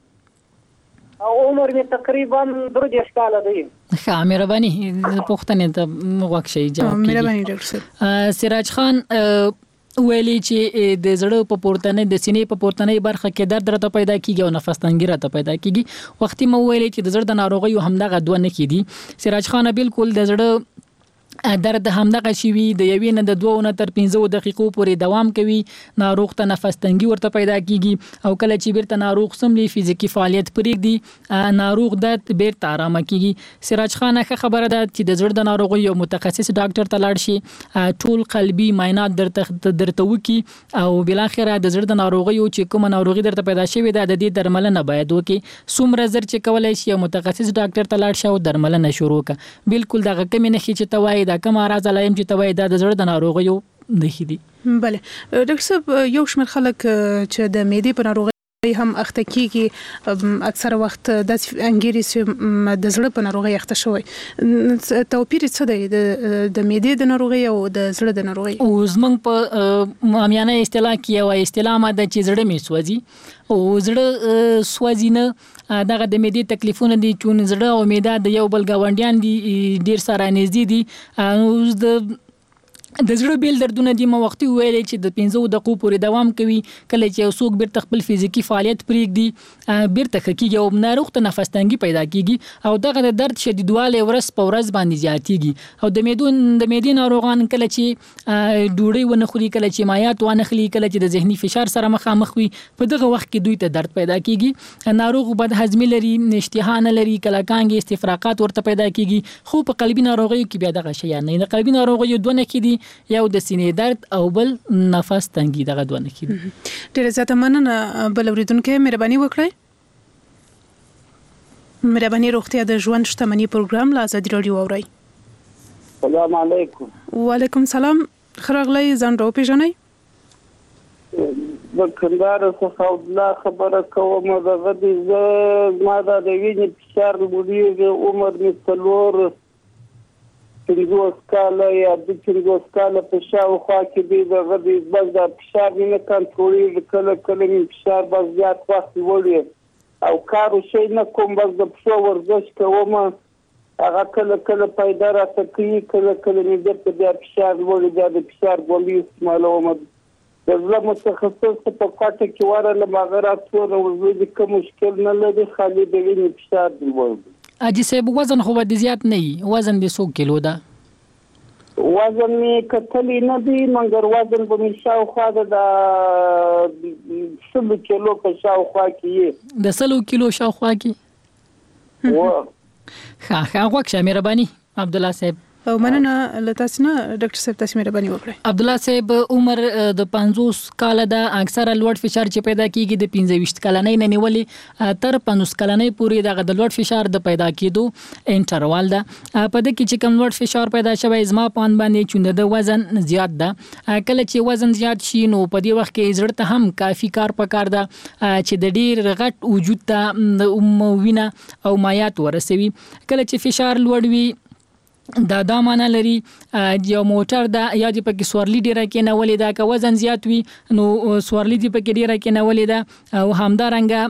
عمر می تقریبا درې دیش کال دی. ښه مهرباني پوښتنه ته وغوښ شي جواب کړئ. مهرباني ډاکټر صاحب. سراج خان ویلې چې د زړه په پورتنۍ د سینې په پورتنۍ برخه کې درد راته پیدا کیږي او نفس تنګي راته پیدا کیږي وختي مو ویلې چې د زړه د ناروغیو همدغه دوه نه کیدي سراج خان بالکل د زړه درد همدغه شي وي د یوې نه د دوه نه تر پنځه دقیقو پورې دوام کوي ناروغ ته نفس تنګي ورته پیدا کیږي او کله چې بیرته ناروغ سملي فزیکی فعالیت پرېږدي ناروغ د بیرته آرام کیږي سراج خان ښه خبره ده چې د زړه د ناروغیو یو متخصص ډاکټر ته لاړ شي ټول قلبي معاینات درته درته وکي او بل اخره د زړه د ناروغیو چې کومه ناروغي درته پیدا شوې ده د دې درملنه باید وکي څومره زر چې کولای شي یو متخصص ډاکټر ته لاړ شي او درملنه شروع کړي بالکل دغه کمی نه چې توای دا کوم راز علایم چې توای دا د زړه د ناروغیو د خېدي بله ډاکټر صاحب یو شمېر خلک چې د معدې په ناروغي هم اخته کیږي اکثر وخت د انګيري چې د زړه په ناروغي اخته شوی توپیر څه دی د معدې د ناروغي او د زړه د ناروغي او زمنګ په عامیانه اصطلاح کې او اصطلاح ماده چې زړه می سوځي او زړه سوځي نه دغه د معدې تکلیفونه دي چې زړه او معده د یو بل گاونډیان دي ډیر سره نږدې دي او د د زړه بیل دردونه دي مو وختي ویلې چې د پنځه دقیقو پورې دوام کوي کله چې یو څوک بیرته خپل فزیکی فعالیت پرېږدي بیرته کیږي او ناروغ ته نفس تنګي پیدا کیږي او دغه د درد شدیدواله ورځ په ورځ باندې زیاتیږي او د معدون د معدې ناروغان کله چې ډوډۍ ونه خوري کله چې مایعات ونه خوري کله چې د ذهني فشار سره مخامخ وي په دغه وخت کې دوی ته درد پیدا کیږي ناروغ بد هضمي لري اشتها نه لري کله کانګي استفراقات ورته پیدا کیږي خو په قلبي ناروغیو کې بیا دغه شی نه د قلبي ناروغیو دوه نه کیدي یو د سینې درد او بل نفس تنګي دغه دوه نه کیدي ډیره زیاته مننه بل اوریدونکو مهرباني وکړئ مهرباني روغتیا د ژوند شتمنۍ پروګرام لا ازادي رادیو اوري السلام علیکم وعلیکم السلام خراغلی ځان راو پیژنئ د کندهار څخه الله خبره کوم د غدي ز ما د وینې فشار لوړیږي عمر می څلور پنځوس کاله یا د پنځوس کاله په شاوخوا کې دی د غدي بس د فشار نه کنټرولېږي کله کله می فشار بس زیات وخت وړي او کار شي نه کوم بس د پښو ورزش کوم هغه کله کله پیدا راته کوي کله کله می د فشار وړي د فشار ګولۍ استعمالوم د زړه متخصص په کوټه کې ورله مغرات ټول وزن کوم مشکل نه لري خالي د وینې فشار دی وړي اجي سه وزن خو د زیات نه وي وزن د څو کیلو ده وزن می کتلی نه دی مګر وزن به می شاوخوا د سلو کیلو په شاوخوا کې د سلو کیلو شاوخوا کې و ښه ښه وکړه مهرباني عبد الله صاحب او مننه لتاسو نه ډاکټر صاحب تاسو مهرباني وکړئ عبد الله صاحب عمر د پنځوس کال د اکثره لوړ فشار چې پیدا کیږي د پنځه ویشت کلنۍ نه نیولې تر پنځوس کلنۍ پورې د لوړ فشار د پیدا کېدو انټروال ده په دې کې چې کوم لوړ فشار پیدا شوی زما پان باندې چې د وزن زیات ده کله چې وزن زیات شي نو په دې وخت کې زړه ته هم کافي کار پکار ده چې د ډیر غټ وجود ته وینه او مایعات ورسوي کله چې فشار لوړ وي دا دا معنا لري یو موټر دا یا د پکې سوارلی ډیره کې نه ولې دا که وزن زیات وي نو سوارلی د پکې ډیره کې نه ولې دا او همدارنګه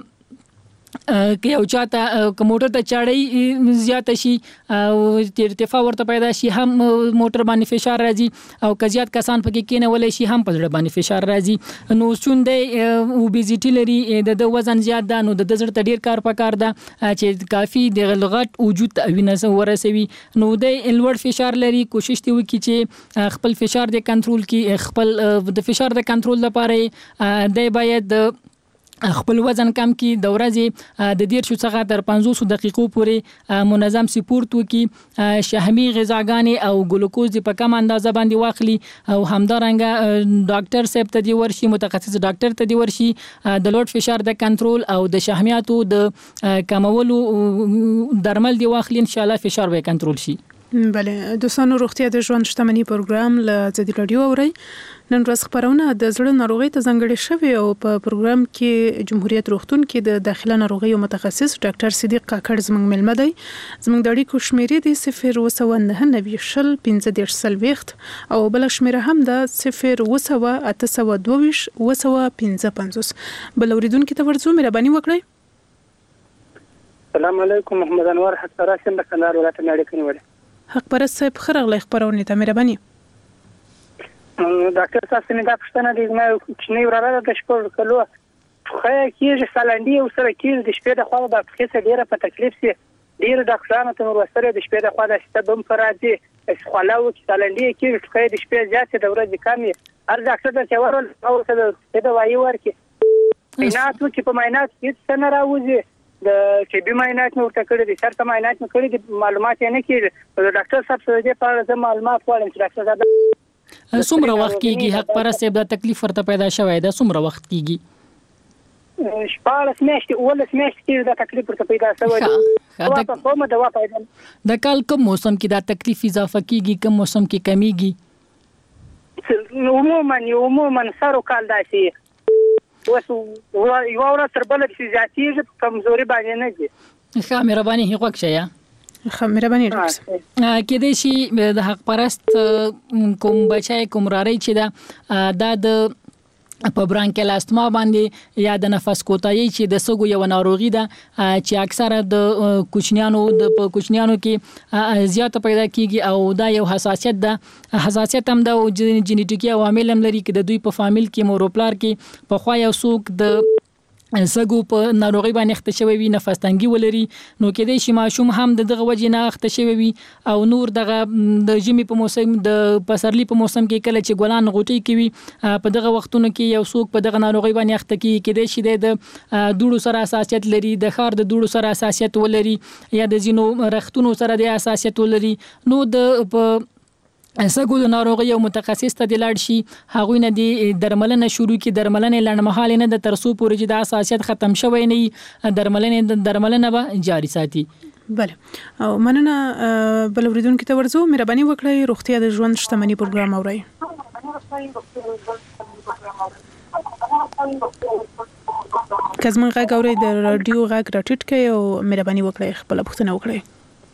که یو چاته که موټر ته چاړی زیات شي او ارتفاع ورته پیدا شي هم موټر باندې فشار راځي او که زیات کسان پکې کېنه ولې شي هم په زړه باندې فشار راځي نو څوندې اوبیزیټي لري د وزن زیات ده نو د زړه ته ډیر کار پکار ده چې کافي د غلغت وجود وینه ورسوي نو د لوړ فشار لري کوشش دی وکړي چې خپل فشار د کنټرول کې خپل د فشار د کنټرول لپاره د باید خپل وزن کم کی د ورځې د ډیر شو څخه تر پنځوس دقیقو پورې منظم سپورت وکي شحمي غذاګانې او ګلوکوز په کم اندازه باندې واخلي او همدارنګه ډاکټر صاحب ته دی ورشي متخصص ډاکټر ته دی ورشي د لوړ فشار د کنټرول او د شحمیاتو د کمولو درمل دی واخلي ان شاء الله فشار به کنټرول شي. بله دوستانو روغتیا د ژوند شتمنۍ پروګرام له ازادي رادیو اوري نن ورځ خبرونه د زړه ناروغي ته ځانګړې شوې او په پروګرام کې جمهوریت روغتون کې د داخله ناروغیو متخصص ډاکټر صدیق کاکړ زموږ ملمه دی زموږ د اړیکو شمیرې دی صفر اووه نهه نوي شل پنځه دېرش څلوېښت او بل شمیره هم د صفر اووه اته سوه دوه ویشت اووه سوه پنځه پنځوس بل اوریدونکو ته ورځو مهرباني وکړئ. السلام علیکم محمد انور حق راشم د کندهار ولایت نه اړیکه نیولې حق پرست صاحب خرغله خبرونه ته مهرباني ډاکټر صاحب څنګه دا پښتنه دي ما کوچنی وراره د شپږ کلو خو کېږي سالنډي او سره کېږي د شپې د خوا د پخې ډیره په تکلیف سي ډیر ډاکټرانو ته ورسره د شپې د خوا د ستبم فرادي خلاو چې سالنډي کېږي خو د شپې زیاتې د ورځې کمې هر ډاکټر ته چې ورول او څه د وایي ورکي معاینات چې په معاینات هیڅ څه نه راوځي د چې به معاینات نو ورته کړی دي شرط معاینات نو کړی دي معلومات یې نه کېږي د ډاکټر صاحب سره دې په اړه معلومات غواړم چې ډاکټر صاحب څومره وخت کېږي حق پر سیب دا تکلیف ورته پیدا شوی دا څومره وخت کېږي شپږ میاشتې اول میاشتې کې دا تکلیف ورته پیدا شوی دی دا په کومه دوا پیدا د کال کوم موسم کې دا تکلیف اضافه کېږي کوم موسم کې کمیږي عموما عموما سره کال داسي وسو یو اور تر بل چې ذاتي کمزوري باندې نه دي ښه مهرباني هغه کښیا ښه مهرباني کې دې شي د حق پرست کوم بچای کوم راري چې دا د د په برانکل استما باندې یا د نفس کوتاهي چې د سګو یو ناروغي ده چې اکثره د کوچنیانو د په کوچنیانو کې زیاته پیدا کیږي او دا یو حساسیت ده حساسیت هم د جینیټیکي عوامل هم لري چې د دوی په فامیل کې موروپلار کې په خوا یو څوک د سګو په ناروغي باندې اخته شوی وي نفس تنګي ولري نو کې دې شي ماشوم هم دغه وجې نه اخته شوی وي او نور دغه د ژمي په موسم د پسرلی په موسم کې کله چې ګلان غوټي کوي په دغه وختونو کې یو څوک په دغه ناروغي باندې اخته کیږي کې دې شي د دوړو سره حساسیت لري د خار د دوړو سره حساسیت ولري یا د زینو رختونو سره د حساسیت ولري نو د سګو د ناروغي یو متخصص ته لاړ شي هغه نه دي درملنه شروع کی درملنه لړمحاله نه د ترسو پورې د حساسیت ختم شوی نه درملنه درملنه به جاری ساتي بله او مننه بل اوریدونکو ته ورزو مهرباني وکړئ روغتیا د ژوند شتمنۍ پروګرام اورئ کزمن غږ اورئ د رادیو غږ راټیټ کړئ او مهرباني وکړئ خپل پوښتنه وکړئ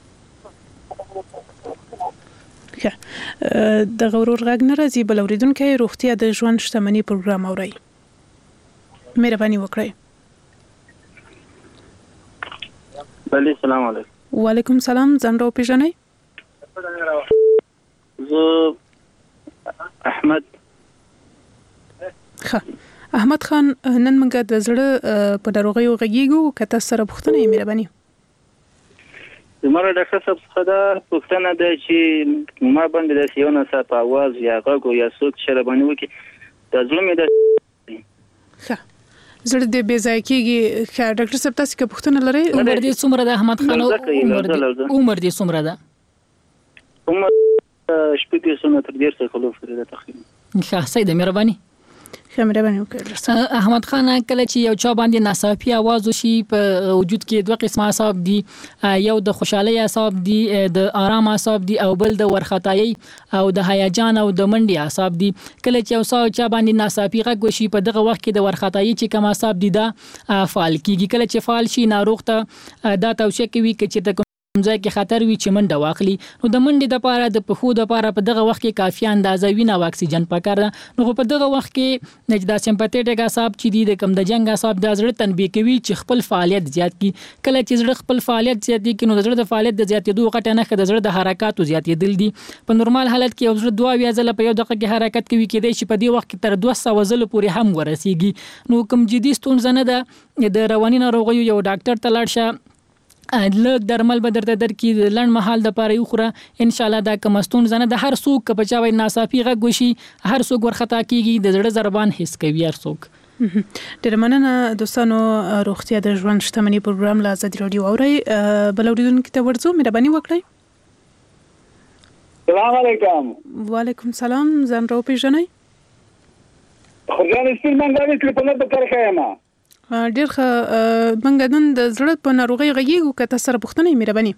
د غورور غږ نه راځي بل اوریدونکو روغتیا د ژوند شتمنۍ پروګرام اورئ مهرباني وکړئ بله سلام علیکم وعلیکم سلام ځان راو پیژنئ زه احمد ښه احمد خان نن موږ د زړه په ناروغیو غږیږو کته سره پوښتنه یې مهرباني زموږ ډاکټر صاحب څخه دا پوښتنه ده چې ما باندې د یو ناسا په आवाज یا غږ یا څوک شر باندې وکي د زړه مې د ښه زړه دې بې ځای کېږي ښه ډاکټر صاحب تاسو کې پوښتنه لرئ عمر دې څومره ده احمد خان عمر دې عمر دې څومره ده عمر شپږ سنه تر ډیر څه خلوف لري تقریبا ښه سید مهرباني مهرباني وکړئ احمد خان کله چې یو چا باندې ناڅاپي आवाज وشي په وجود کې دوه قسمه اعصاب دي یو د خوشحالي اعصاب دي د آرام اعصاب دي او بل د ورختایي او د هیجان او د منډي اعصاب دي کله چې یو چا باندې ناڅاپي غږ وشي په دغه وخت کې د ورختایي چې کوم اعصاب دي دا فعال کیږي کله چې فعال شي ناروغ ته دا توصیه کوي چې ځای کې خطر وي چې منډه واخلي نو د منډې د لپاره د پخو د لپاره په دغه وخت کې کافي اندازه وینه او اکسیجن پکار ده نو په دغه وخت کې نجدا سمپاتیټیک اعصاب چې دي د کم د جنگ اعصاب د زړه تنبیه کوي چې خپل فعالیت زیات کړي کله چې زړه خپل فعالیت زیات کړي نو د زړه د فعالیت د زیاتېدو غټه نه د زړه د حرکاتو زیاتېدل دي په نورمال حالت کې زړه دوه ویا ځله په یو دقیقه کې حرکت کوي کېدای شي په دې وخت کې تر دوه سوه ځله پورې هم ورسیږي نو کوم جدي ستونزه نه ده د رواني ناروغیو یو ډاکټر ته لاړ شه لږ درمل به درته درکړي لنډ مهال د پاره یو خوره ان شاء الله دا کوم ستونزه نه د هر څوک په چاوي ناصافي غږ وشي هر څوک ورخطا کیږي د زړه ضربان حس کوي هر څوک ډېر مننه دوستانو روغتیا د ژوند شتمنۍ پروګرام لا آزاد رادیو اوري بل اوریدونکو ته ورځو مهرباني وکړئ السلام علیکم وعلیکم سلام ځان راو پیژنئ خدای دې ستاسو په خپل په کار خیمه ډیر ښه منګ نن د زړه په ناروغي غږیږو کته سره پوښتنه مهرباني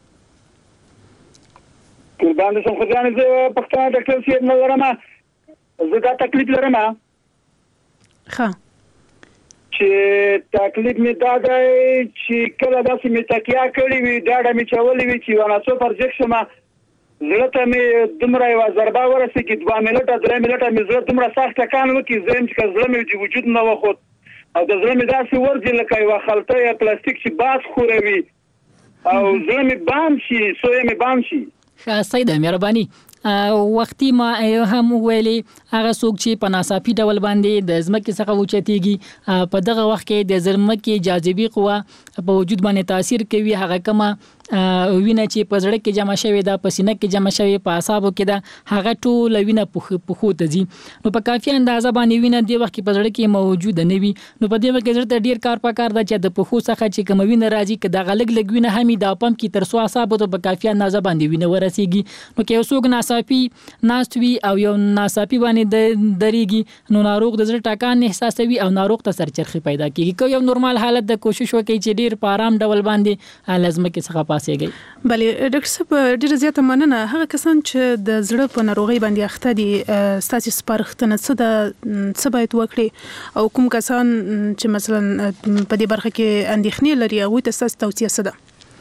قربان دې څنګه ځان زه پښتنه ډاکټر صاحب نه لرم زه دا تکلیف لرم ښه چې تکلیف می دا دی چې کله داسې می تکیا کړی وي دا د می چولې وي چې ونه سو پروجیکټ ما زړه ته می دومره یو ضربه ورسېږي دوه منټه درې منټه می زړه دومره سخت کان وکي زم چې زړه می وجود نه وخت او د زړه مې داسې ورځي لکه یو خلطه یا پلاستیک چې باز خوروي او زړه مې بام شي سوی مې بام شي ښه سیده مهرباني وختي ما هم ویلې هغه څوک چې په ناڅاپي ډول باندې د ځمکې څخه اوچتېږي په دغه وخت کې د ځمکې جاذبي قوه په وجود باندې تاثیر کوي. هغه کومه وینه چې په زړه کې جمع شوې ده، په سینه کې جمع شوې، په اعصابو کې ده، هغه ټول وینه په خو ته ځي. نو په کافي اندازه باندې وینه د وخت په زړه کې موجود نه وي. نو په دې وخت کې زړه ډیر کار پکار ده چې د پخو څخه چې کوم وینه راځي که د غلګ لګ وینه همي د پمپ کې تر څو اعصابو ته په کافي اندازه باندې وینه ورسیږي. نو کې یو څوک ناڅاپي ناست وي او یو ناڅاپي باندې درېږي نو ناروغ د زړه ټکان احساسوي او ناروغ ته سرچرخي پیدا کیږي. که یو نورمال حالت د کوشش وکړي چې ډیر په آرام ډول باندې لازمه کې څخه پاسيږي. بلې ډاکټر صاحب ډیره زیاته مننه. هغه کسان چې د زړه په ناروغي باندې اخته دي ستاسو سپارښتنه څه ده، څه باید وکړي، او کوم کسان چې مثلا په دې برخه کې اندېښنې لري هغه ته ستاسو توصیه څه ده؟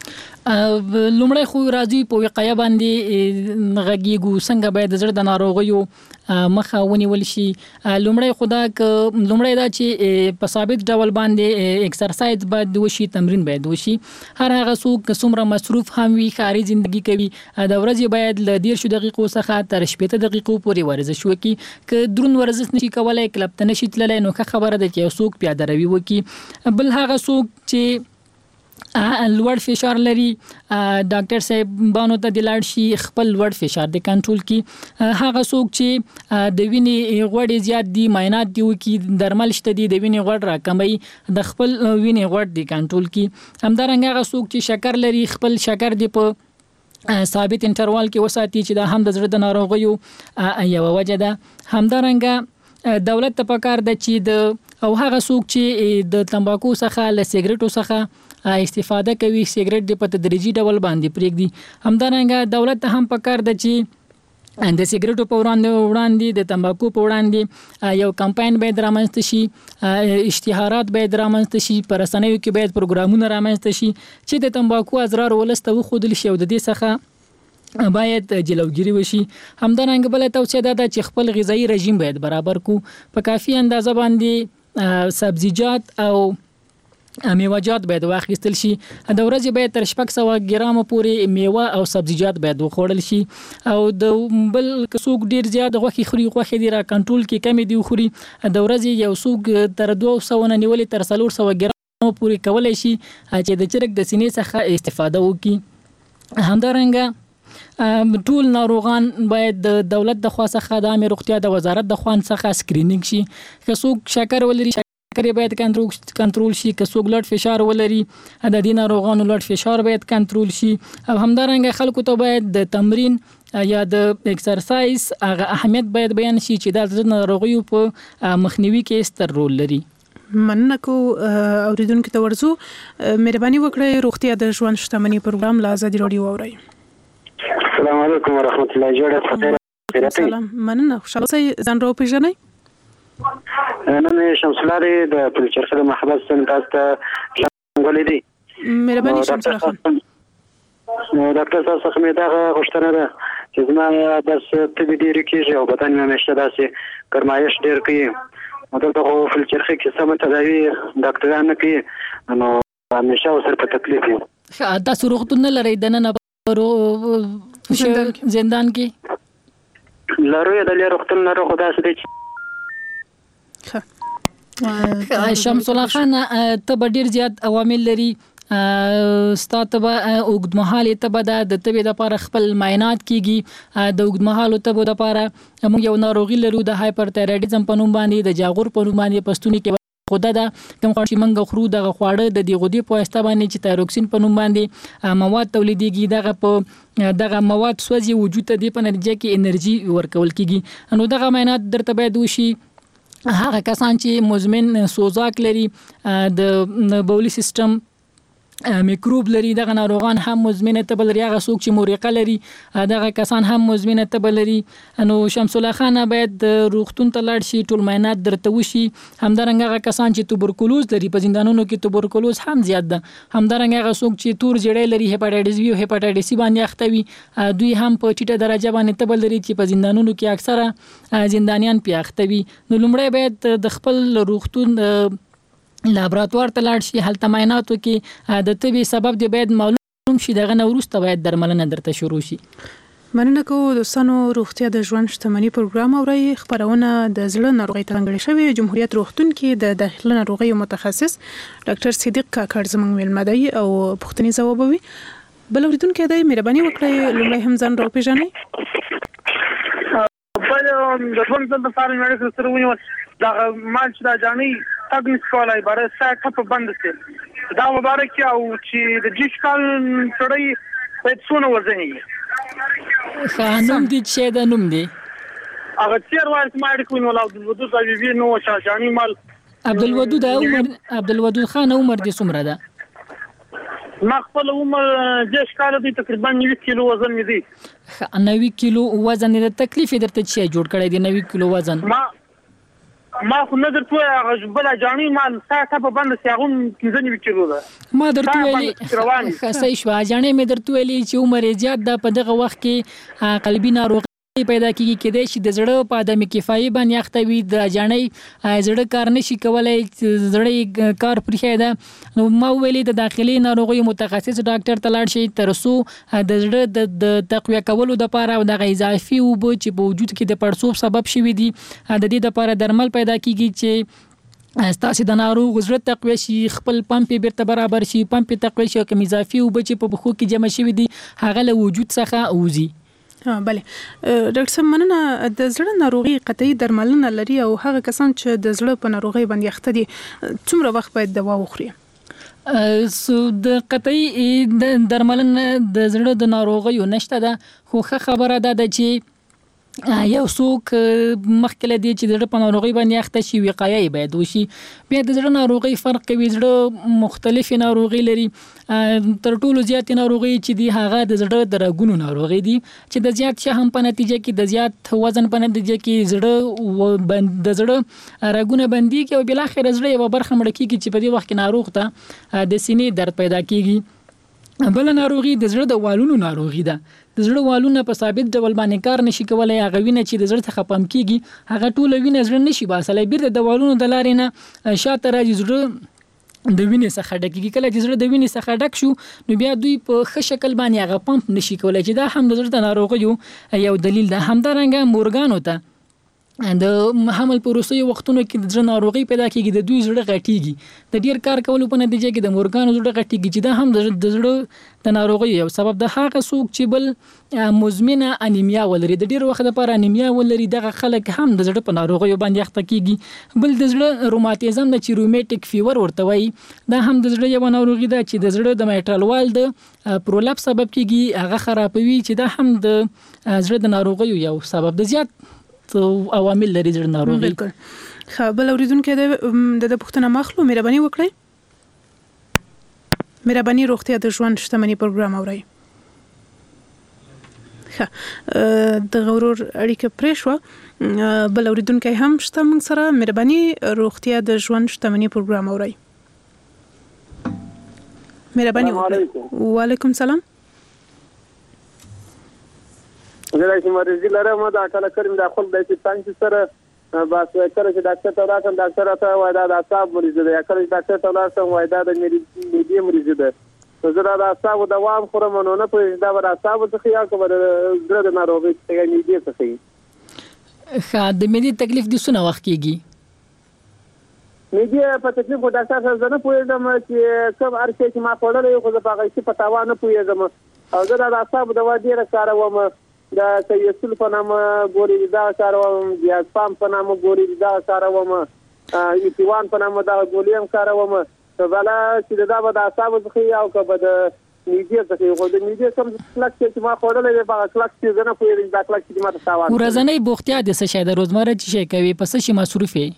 لومړی خو راځي په وقایه باندې غږیږو څنګه باید زړه د ناروغیو مخه ونیول شي. لومړی خدا ک لومړی دا چې په ثابت ډول باندې ایکسرسایز باید وشي، تمرین باید وشي. هر هغه څوک څومره مصروف هم وي، خاري ژوندۍ کوي، د ورځې باید ل دیرشو دقیقو څخه تر شپږ دقیقو پورې ورزش وکړي. ک درون ورزش نشي کولای، کلب ته نشي تللی، نو ښه خبره ده چې څوک پیاده روي وکړي. بل هغه څوک چې لوړ فشار لري ډاکټر صاحب بانو ته د لاړ شي خپل لوړ فشار د کنټرول کی. هغه څوک چې د وینې غوړ زیات دي، معاینات دی وکي، درمل شته دي د وینې غوړ راکمي، د خپل وینې غوړ دی کنټرول کی. همدارنګه هغه څوک چې شکر لري خپل شکر دی په ثابت انټروال کې وساتي چې دا هم د زړه د ناروغیو یو وجه ده. همدارنګه دولت ته پکار ده چې د او هغه څوک چې د تمباکو څخه له سیګریټو څخه استفاده کوي، سیګریټ د په تدریجي ډول باندې پرېږدي. همدارنګه دولت ته هم پکار ده چې د سیګریټو په وړاندې وړاندې د تمباکو په وړاندې یو کمپاین باید رامنځته شي، اشتهارات باید رامنځته شي، په رسنیو کې باید پروګرامونه رامنځته شي چې د تمباکو اضرار ولسته وښودل شي او د دې څخه باید جلوګیری وشي. همدارنګه بل توصیه ده چې خپل غذایی رژیم باید برابر کو، په کافي اندازه باندې سبزیجات او میوه‌جات باید واخیستل شي. د ورځې باید تر شپږ سوه ګرامه پورې میوه او سبزیجات باید وخوړل شي. او د بل څوک ډیر زیات غوښه خوري، غوښه دی را کنټرول کې کمی دی خوري، د ورځې یو څوک تر دوه سوه نه نیولې تر څلور سوه ګرامه پورې کولای شي چې د چرګ د سینې څخه استفاده وکړي. همدارنګه ټول ناروغان باید د دولت د خوا څخه د عامه روغتیا د وزارت د خوا څخه سکرینینګ شي. که څوک شکر ولري شکر باید کنټرول شي، که څوک لوړ فشار ولري د دې ناروغانو لوړ فشار باید کنټرول شي. او همدارنګه خلکو ته باید د تمرین یا د ایکسرسایز هغه اهمیت باید بیان شي چې د ناروغیو په مخنیوي کې ستر رول لري. مننه کو اوریدونکو ته ورزو مهرباني وکړئ روغتیا د ژوند شتمنۍ پروګرام لا ازادي رادیو اورئ. السلام علیکم ورحمت الله جوړه سلام. مننه خوشاله اوسئ. ځان راو پیژنئ. نن شمس الله د پلچرخه د محبت سن تاسو ته غولې دي. مهرباني شمس الله خان. نو ډاکټر صاحب څخه مې دا غوښتنه ده چې زما بس طبي ډیر کېږي او بدن مې همیشه داسې ګرمایش ډیر کوي. نو دلته خو پلچرخه کې سمه تداوي ډاکټران نه کوي، نو همیشه ورسره په تکلیف یم. تاسو روغتون نه لرئ دننه زندان کې؟ لرو یې د روغتون نه خو داسې دی چې شمس الله خان ته به ډیر زیات عوامل لري. ستاسو به اوږدمهاله تبه د تبې لپاره خپل معاینات کیږي. د اوږدمهاله تبه لپاره موږ یو ناروغي لرو د هایپرتایرایډیزم په نوم باندې، د جاغور په نوم باندې پښتوني کې خوده ده. کوم خواړه چې موږ خورو دغه خواړه د دې غدې په واسطه باندې چې تایروکسین په نوم باندې مواد تولیدېږي، دغه په دغه مواد سوځي وجود ته د په نتیجه کې انرژي ورکول کیږي. نو دغه معاینات درته باید وشي. هغه کسان چې مزمن سوزاک لري، د بولی سیستم میکروب لري، دغه ناروغان هم مزمنه تبه لري. هغه څوک چې مورقه لري دغه کسان هم مزمنه تبه لري. نو شمس الله خان باید د روغتون ته لاړ شي، ټول معاینات درته وشي. همدارنګه هغه کسان چې توبرکلوز لري، په زندانونو کې توبرکلوز هم زیات ده. همدارنګه هغه څوک چې تور جړې لري، هپاتایټس بی او هپاتایټس سی باندې اخته وي، دوی هم په ټیټه درجه باندې تبه لري چې په زندانونو کې اکثره زندانیان پی اخته وي. نو لومړی باید د خپل روغتون لابراتوار ته لاړ شي، هلته معاینات وکړي، د تبې سبب دی باید معلوم شي، دغه نه وروسته باید درملنه درته شروع شي. مننه کوم دوستانو. روغتیا د ژوند شتمنۍ پروګرام اوري. خبرونه د زړه ناروغۍ ترنګړې شوی جمهوریت روغتون کې د داخله ناروغیو متخصص ډاکټر صدیق کاکړ زموږ مېلمه دی او پوښتنې ځواب وي. بل اوریدونکو دی مهرباني وکړئ لومړی هم ځان راوپېژنئ. بل د ژوند د لپاره مې سره ونیول دا مال چې دا جانې تګ نس کولای بار ساعت په بند سي دا مبارک او چې د جیشکال سړی په څونه وزن یې خانم دې چې دا نوم دی هغه چیر وایي ما دې کوین ولا د ودود د وی نو چا جانې مال عبدالودود عمر عبدالودود خان عمر دې څومره ده؟ ما خپل عمر جیش کال دی تقریبا نوي کیلو وزن مې دی. نوي کیلو وزن د تکلیف درته چې جوړ کړی دی نوي کیلو وزن؟ ما ما خو نظر ته هغه بل جانې مال ساعت په بند سي هغه پنځه نوي کیلو ده. ما درته ویلي خاصه شو جانې مې درته ویلي چې عمر زیات ده په دغه وخت کې قلبي ناروغي پیدا کیږي کېدای شي د زړه په عدم کفایي باندې اخته وي د جانې زړه کار نشي کولای زړه کار پرې ده. نو ما ویلي د داخلي ناروغیو متخصص ډاکټر ته لاړ شي تر څو د زړه د تقویه کولو لپاره او د اضافي اوبو چې په وجود کې د پړسوب سبب شوي دي د دې لپاره درمل پیدا کیږي چې ستاسو د ناروغ زړه تقویه شي خپل پمپ بیرته برابر شي پمپ تقویه شي کوم اضافي اوبو چې په بخو کې جمع شوي دي هغه له وجود څخه اوزي. ها بله ډاکټر صاحب مننه. د زړه ناروغي قطعي درملنه لري او هغه کسان چې د زړه په ناروغي باندې اخته دي څومره وخت باید دوا وخوري؟ سو د قطعي درملنه د زړه د ناروغیو نشته ده خو ښه خبره ده چې یو څوک مخکله دی چې د زړه په ناروغي باندې اخته شي وقایه باید وشي. بیا د زړه ناروغي فرق کوي زړه مختلفې ناروغي لري تر ټولو زیات ناروغي چې دی هغه د زړه د رګونو ناروغي دي چې د زیات شهم په نتیجه کې د زیات وزن په نتیجه کې زړه د زړه رګونه بندي کې او بل اخر زړه یو برخه مړ کیږي چې په دې وخت کې ناروغ ته د سینې درد پیدا کیږي. بل ناروغي د زړه د والونو ناروغي ده. د زړه والونه په ثابت ډول باندې کار نشي کولای هغه وینه چې د زړه څخه پمپ کیږي هغه ټول وینه زړه نشي باسلای بیرته د والونو د لارې نه شاته راځي زړه د وینې څخه ډکیږي. کله چې زړه د وینې څخه ډک شو نو بیا دوی په ښه شکل باندې هغه پمپ نشي کولای چې دا هم د زړه د ناروغیو یو دلیل ده. همدارنګه مورګانو ته د حمل په وروستیو وختونو کې د زړه ناروغي پیدا کیږي د دوی زړه غټیږي د ډیر کار کولو په نتیجه کې د مورګانو زړه غټیږي چې دا هم د زړه د ناروغي یو سبب ده. هغه څوک چې بل مزمنه انیمیا ولري د ډیر وخت لپاره انیمیا ولري دغه خلک هم د زړه په ناروغي باندې اخته کیږي. بل د زړه روماتیزم د چې روماتیک فیور ورته وایي دا هم د زړه یو ناروغي ده چې د زړه د میټرال وال د پرولپ سبب کیږي هغه خرابوي چې دا هم د زړه د ناروغي یو سبب ده. زیات عوامل لري زړه ناروغي. بالکل. خو بل اوریدونکو د د پښتنه مخلو مهرباني وکړئ. مهرباني روغتیا د ژوند شتمنۍ پروګرام اورئ. ښه د غرور اړیکه پرې شو. بل اوریدونکو هم شته موږ سره. مهرباني روغتیا د ژوند شتمنۍ پروګرام اورئ. مهرباني وکړئ. وعلیکم سلام. زه چې مریض لرم دا کله کړم د خپل د څنګه سره بس کله چې ډاکټر ته راځم ډاکټر ته وای دا د اعصاب مریض دی کله چې ډاکټر ته راځم وای دا د میډیم مریض دی. زه دا د اعصاب دوام خورم نو نه پوهیږم دا د اعصاب څخه یا کوم زړه د ناروغي څخه میډیم څخه. ښه د میډي تکلیف د څونه وخت کیږي؟ میډي په تکلیف کو ډاکټر سره نه پوهیږم چې کوم ارشي چې ما خورلې خو زه په هغه څه په تاوان نه پوهیږم او زه د اعصاب دوا ډیره کاروم دا سیاسل په نامه ګوري دا کاروم بیا سپام په نامه ګوري دا کاروم ایتوان په نامه دا ګولیم کاروم ته بلا چې دا به د اعصاب څخه او که به د میډیا څخه خو د میډیا کوم کلک چې ما خورلې په کلک چې نه پوهیږم دا کلک چې ما ته تاوان ورځنی بوختیا د څه شي د روزمره چې شي کوي په څه شي مصروف یې؟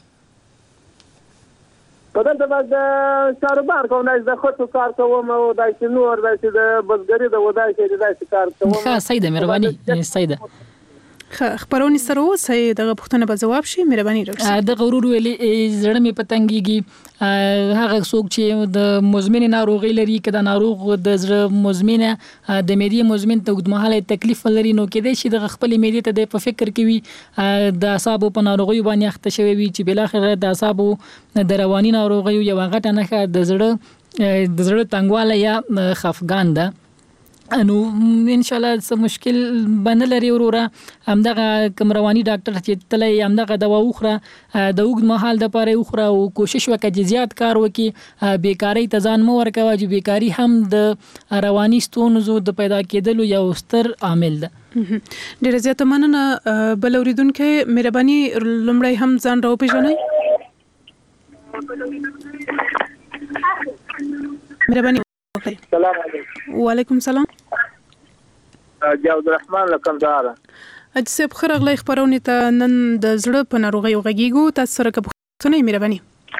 په دغه بعد کاروبار کوم د خطو کار کوم او د نور د بزګری د ودای کې د کار کوم. ښه سیده مهرباني سیده. خبرونه سره اوسه دغه پښتنه به جواب شي مهرباني راځي. د غرور ویلې زړه می پتنګيږي هغه څوک چې د مزمن ناروغي لري کله ناروغ د زړه مزمنه د معدې مزمن ته وګدمحاله تکلیف لري نو کې د شي د خپل معدې ته د فکر کوي د اعصاب په ناروغي باندې اخته شوی وي چې بل اخر د اعصاب د رواني ناروغي یو غټه نه د زړه د زړه تنګواله یا خفګان ده نو ان شاء الله څه مشکل بنه لري وروره همدغه کوم رواني ډاکټر چې تلای همدغه دوا وخوره د اوږد مهال د پاره وخوره او کوشش وکړي چې زیات کار وکړي بیکاری ته ځان مو ورکوي چې بیکاری هم د رواني ستونزو د پیدا کېدلو یو ستر عامل ده. ډیره زیاته مننه بل اوریدونکو مهرباني لمړی هم ځان راو پیژنئ. مهرباني. السلام علیکم. وعلیکم السلام. جاود الرحمن لکندار. اجسب خرغلی خبرونه ته نن د زړه په ناروغي وغږیږو تاسو سره کومه مهرباني.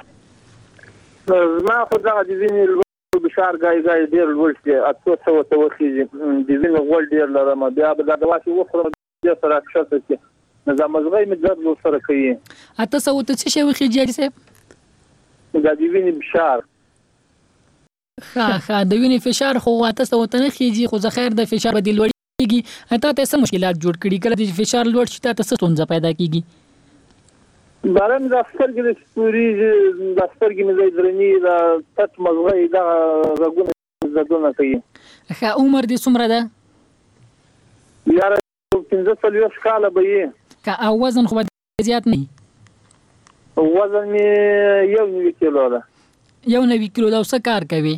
ما خو دا د وینې بشار غای غای ډیر ورته اته څو څو کیږي د وینې غول ډیر لرم بیا به دا دوا چې وخورم بیا سره اکشته چې نظام مزغی مې درد سره کوي. اته څو ته څه شی وخیږي صاحب؟ دا د وینې بشار ها ها د وینې فشار خو واته څه وته نه خيږي خو ځخیر د فشار بدیل وړيږي اته ته څه مشکلات جوړ کړي کله د فشار لوړ شي ته څه ستونزه پیدا کیږي؟ بارم د سترګې د ستوري د سترګې مې درنی د تت مزغې د رګونه زدونه کوي. ها عمر دې څومره ده؟ یاره پنځه څلوېښت کاله به یې. که او وزن خو زیات نه وزن مې یو نوي کیلو ده. یو نوي کیلو دا څه کار کوي؟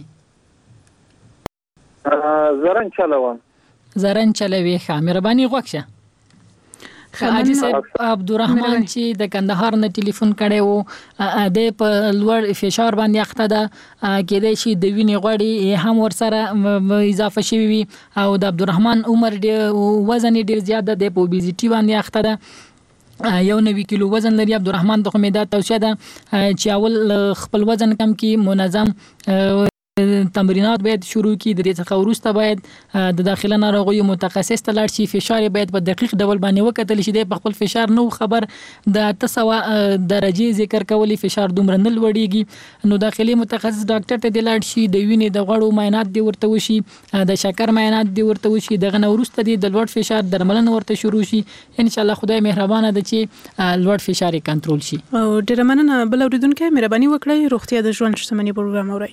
زرن چلوم. زرن چلوي. ښه مهرباني وکړه. حاجی صاحب عبدالرحمن چې د کندهار نه ټلیفون کړي وو د په لوړ فشار باندې اخته ده کېدای شي د وینې غوړي هم ورسره اضافه شوي وي او د عبدالرحمن عمر وزن ډیر زیات ده د اوبیزیټي باندې اخته ده یو نوي کیلو وزن لري. عبدالرحمن ته مې دا توصیه ده چې اول خپل وزن کم کړي منظم تمرینات باید شروع کی د دې څخه وروسته باید د داخله ناروغیو متخصص ته لاړ شي. فشار باید په دقیق ډول باندې وکتل شي د خپل فشار نو خبر د تسوا درجه ذکر کولی فشار دومره نه لوړیږي نو داخلي متخصص ډاکټر ته د لاړ شي د وینې د غوړو معاینات دی ورته وشي د شکر معاینات دی ورته وشي دغه نو وروسته د لوړ فشار درملنه ورته شروع شي. ان شاء الله خدای مهربانه ده چې لوړ فشار کنټرول شي. او ډیره مننه بل اوریدونکو مهرباني وکړئ روغتیا د ژوند شتمنۍ پروګرام اورئ.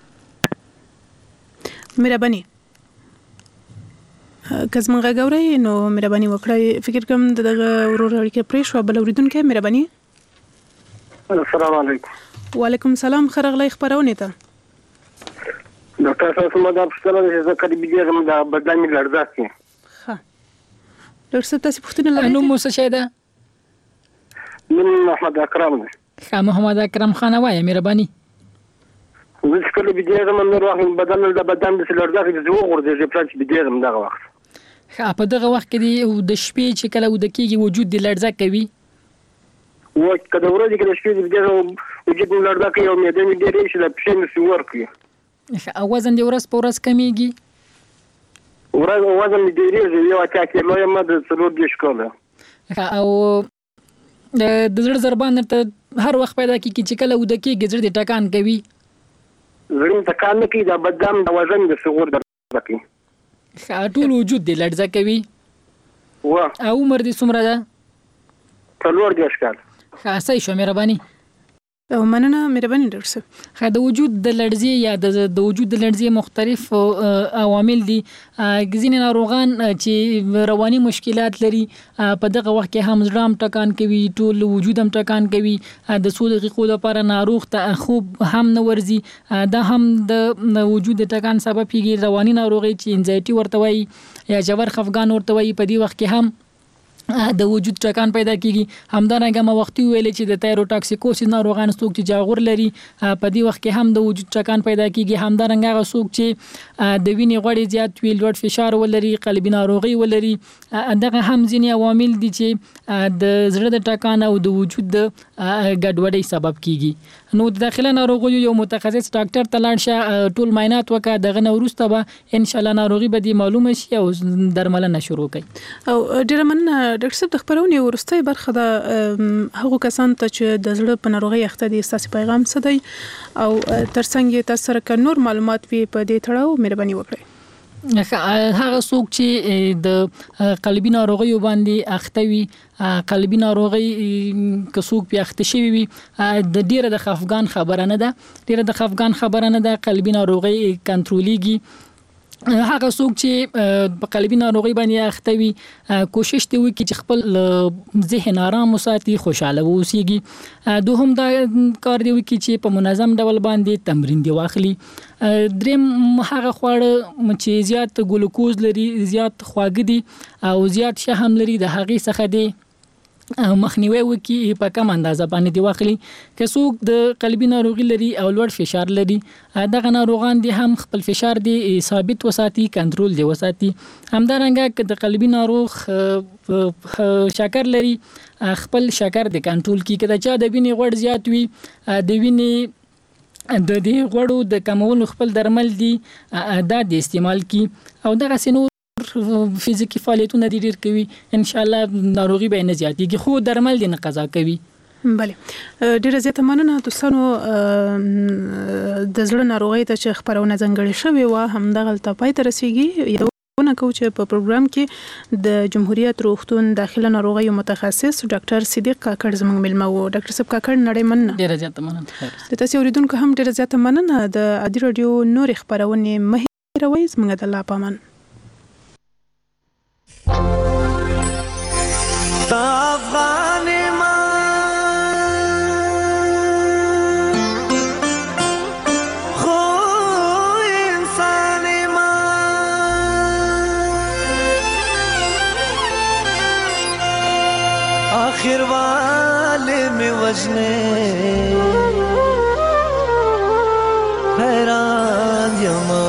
مهرباني کزمن غاوري نو مهرباني وکړئ فکر کوم دغه ورور اړیکه پرې شو بل اوریدونکو مهرباني. السلام علیکم. وعلیکم السلام خرغلی خبرونه ته ډاکټر صاحب مده پښتنه چې زه کړي بيګم دا بدن مې لړزه کوي. ها ډاکټر صاحب تاسو پښتنه لرئ؟ نو مو څه شه ده؟ من محمد اکرم ده. ښه محمد اکرم خان وایي مهرباني. زه چې کله بيدېږم نور وخت بدن د بدن د لړزه کې زه وګورځم چې پلان چې بيدېږم دغه وخت. ښه په دغه وخت کې د شپې چې کله ود کېږي وجود د لړزه کوي. و کله ورځې کې د شپې د بيدېږم وجود د لړزه کوي او مې د ډېرې شي د پښې مې ور کوي. ښه وزن د ورځ په ورځ کمیږي؟ ورځ وزن د ډېرې یو اته کیلو یم د څلور دیش کاله. ښه او د زړه ضربان ته هر وخت پیدا کیږي چې کله ود کېږي زړه د ټکان کوي. زړه ته کار نه کوي د بدن د وزن د صغور د کوي. ټول وجود د لړزه کوي. وا او عمر دې څومره ده؟ څلور دیش کال. ښه صحیح شو مهرباني. او مننه مهرباني ډاکټر صاحب. ښه د وجود د لړزې یا د وجود د لړزې مختلف عوامل دي. ځینې ناروغان چې رواني مشکلات لري په دغه وخت کې هم زړه ټکان کوي ټول وجود هم ټکان کوي د څو دقیقو لپاره ناروغ ته خوب هم نه ورځي دا هم د وجود د ټکان سبب کیږي. رواني ناروغي چې انزایټي ورته وایي یا ژور خفګان ورته وایي په دې وخت کې هم د وجود ټکان پیدا کیږي. همدارنګه ما وختي ویل چې د تایروټاکسیکوسیس ناروغان څوک چې جاغور لري په دې وخت کې هم د وجود ټکان پیدا کیږي. همدارنګه هغه څوک چې د وینې غوړي زیات وی لوړ فشار ولري قلبي ناروغي ولري دغه هم ځینې عوامل دي چې د زړه د ټکان او د وجود د ګډوډۍ سبب کیږي. نو د داخله ناروغیو یو متخصص ډاکټر ته لاړ شه ټول معاینات وکړه دغه نو وروسته به ان شاء الله ناروغي به دې معلومه شي او درملنه شروع کړي. او ډیره مننه ډاکټر صاحب د خبرونې ورسته برخه د هغو کسان ته چې د زړه په ناروغي اخته دي ستاسو پیغام څه دی او ترڅنګ تاسو سره نور معلومات وي په دې تړاو مهرباني وکړئ. هغه څوک چې د قلبي ناروغیو باندې اخته وي قلبي ناروغي که څوک په اخته شوی وي د ډیره د خفګان خبره نه ده ډیره د خفګان خبره نه ده قلبي ناروغي کنټرولېږي هغه څوک چې په قلبي ناروغي باندې اخته وي کوشش دی وکړي چې خپل ذهن آرام وساتي، خوشاله اوسېږي. دوهم دا کار دی وکړي چې په منظم ډول باندې تمرین دی واخلي. دریم هغه خواړه چې زیات ګلوکوز لري، زیات خواږه دي او زیات شحم لري، د هغې څخه دی مخنیوي وکړي، په کم اندازه باندې دی واخلي. که څوک د قلبي ناروغي لري او لوړ فشار لري، دغه ناروغان دي هم خپل فشار دی ثابت وساتي، کنټرول دی وساتي. همدارنګه که د قلبي ناروغ شکر لري، خپل شکر دی کنټرول کړي. که د چا د وینې غوړ زیات وي، د وینې د دې غوړو د کمولو خپل درمل دي دا د استعمال کړي. او دغه سينو فزیکی فعالیتونه ډیر کوي، ان شاء الله ناروغي به نه زیاتېږي، خو درمل دي نه قضا کوي. بله ډیره زیاته مننه دوستانو. د زړه ناروغۍ ته چې خبرونه ځنګړې شوې و هم دغلته پای ته رسیږي. یادونه کوو چې په پروګرام کې د جمهوریت روغتون داخله ناروغیو متخصص ډاکټر صدیق کاکړ زموږ ملما وو. ډاکټر صاحب کاکړ نړۍ مننه. ډیره زیاته مننه. د تاسو اوریدونکو هم ډیره زیاته مننه. د عادي رادیو نور خبرونه مه هېروئ. زموږ د الله پامان. افغان ما خو انسان ما آخر والے میں وجنے حیران یما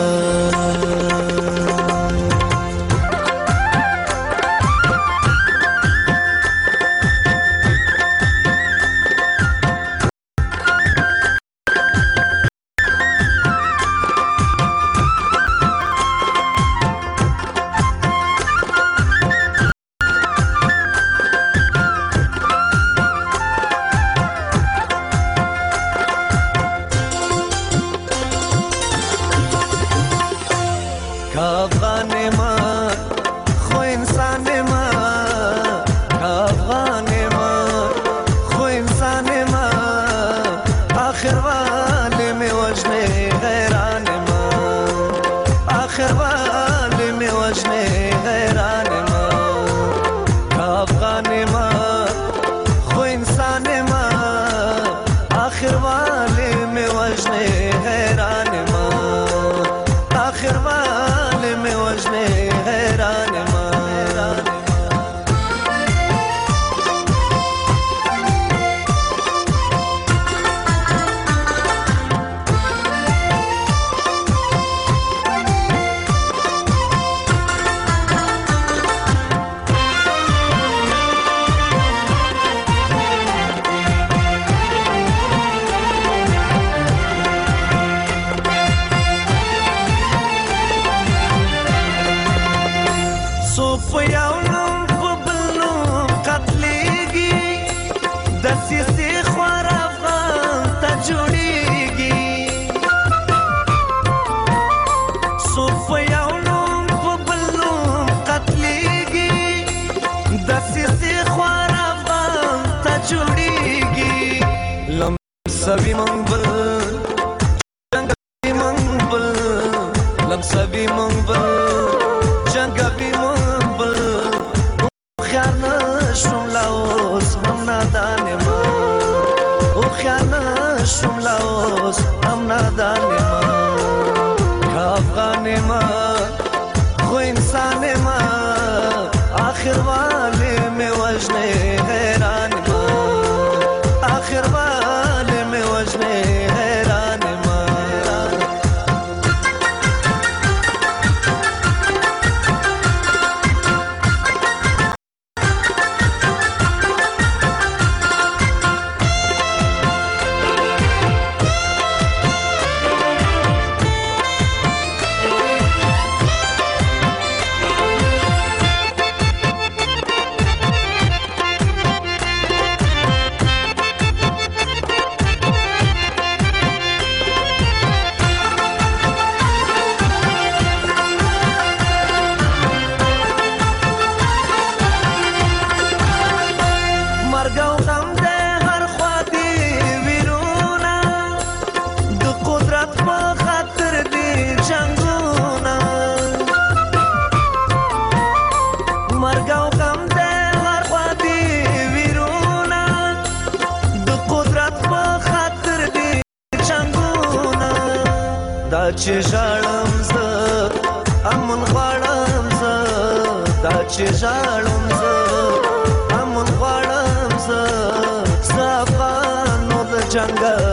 چې ژړم زه امن غواړم زه دا چې ژړم زه امن غواړم زه زه افغان نو د جنګ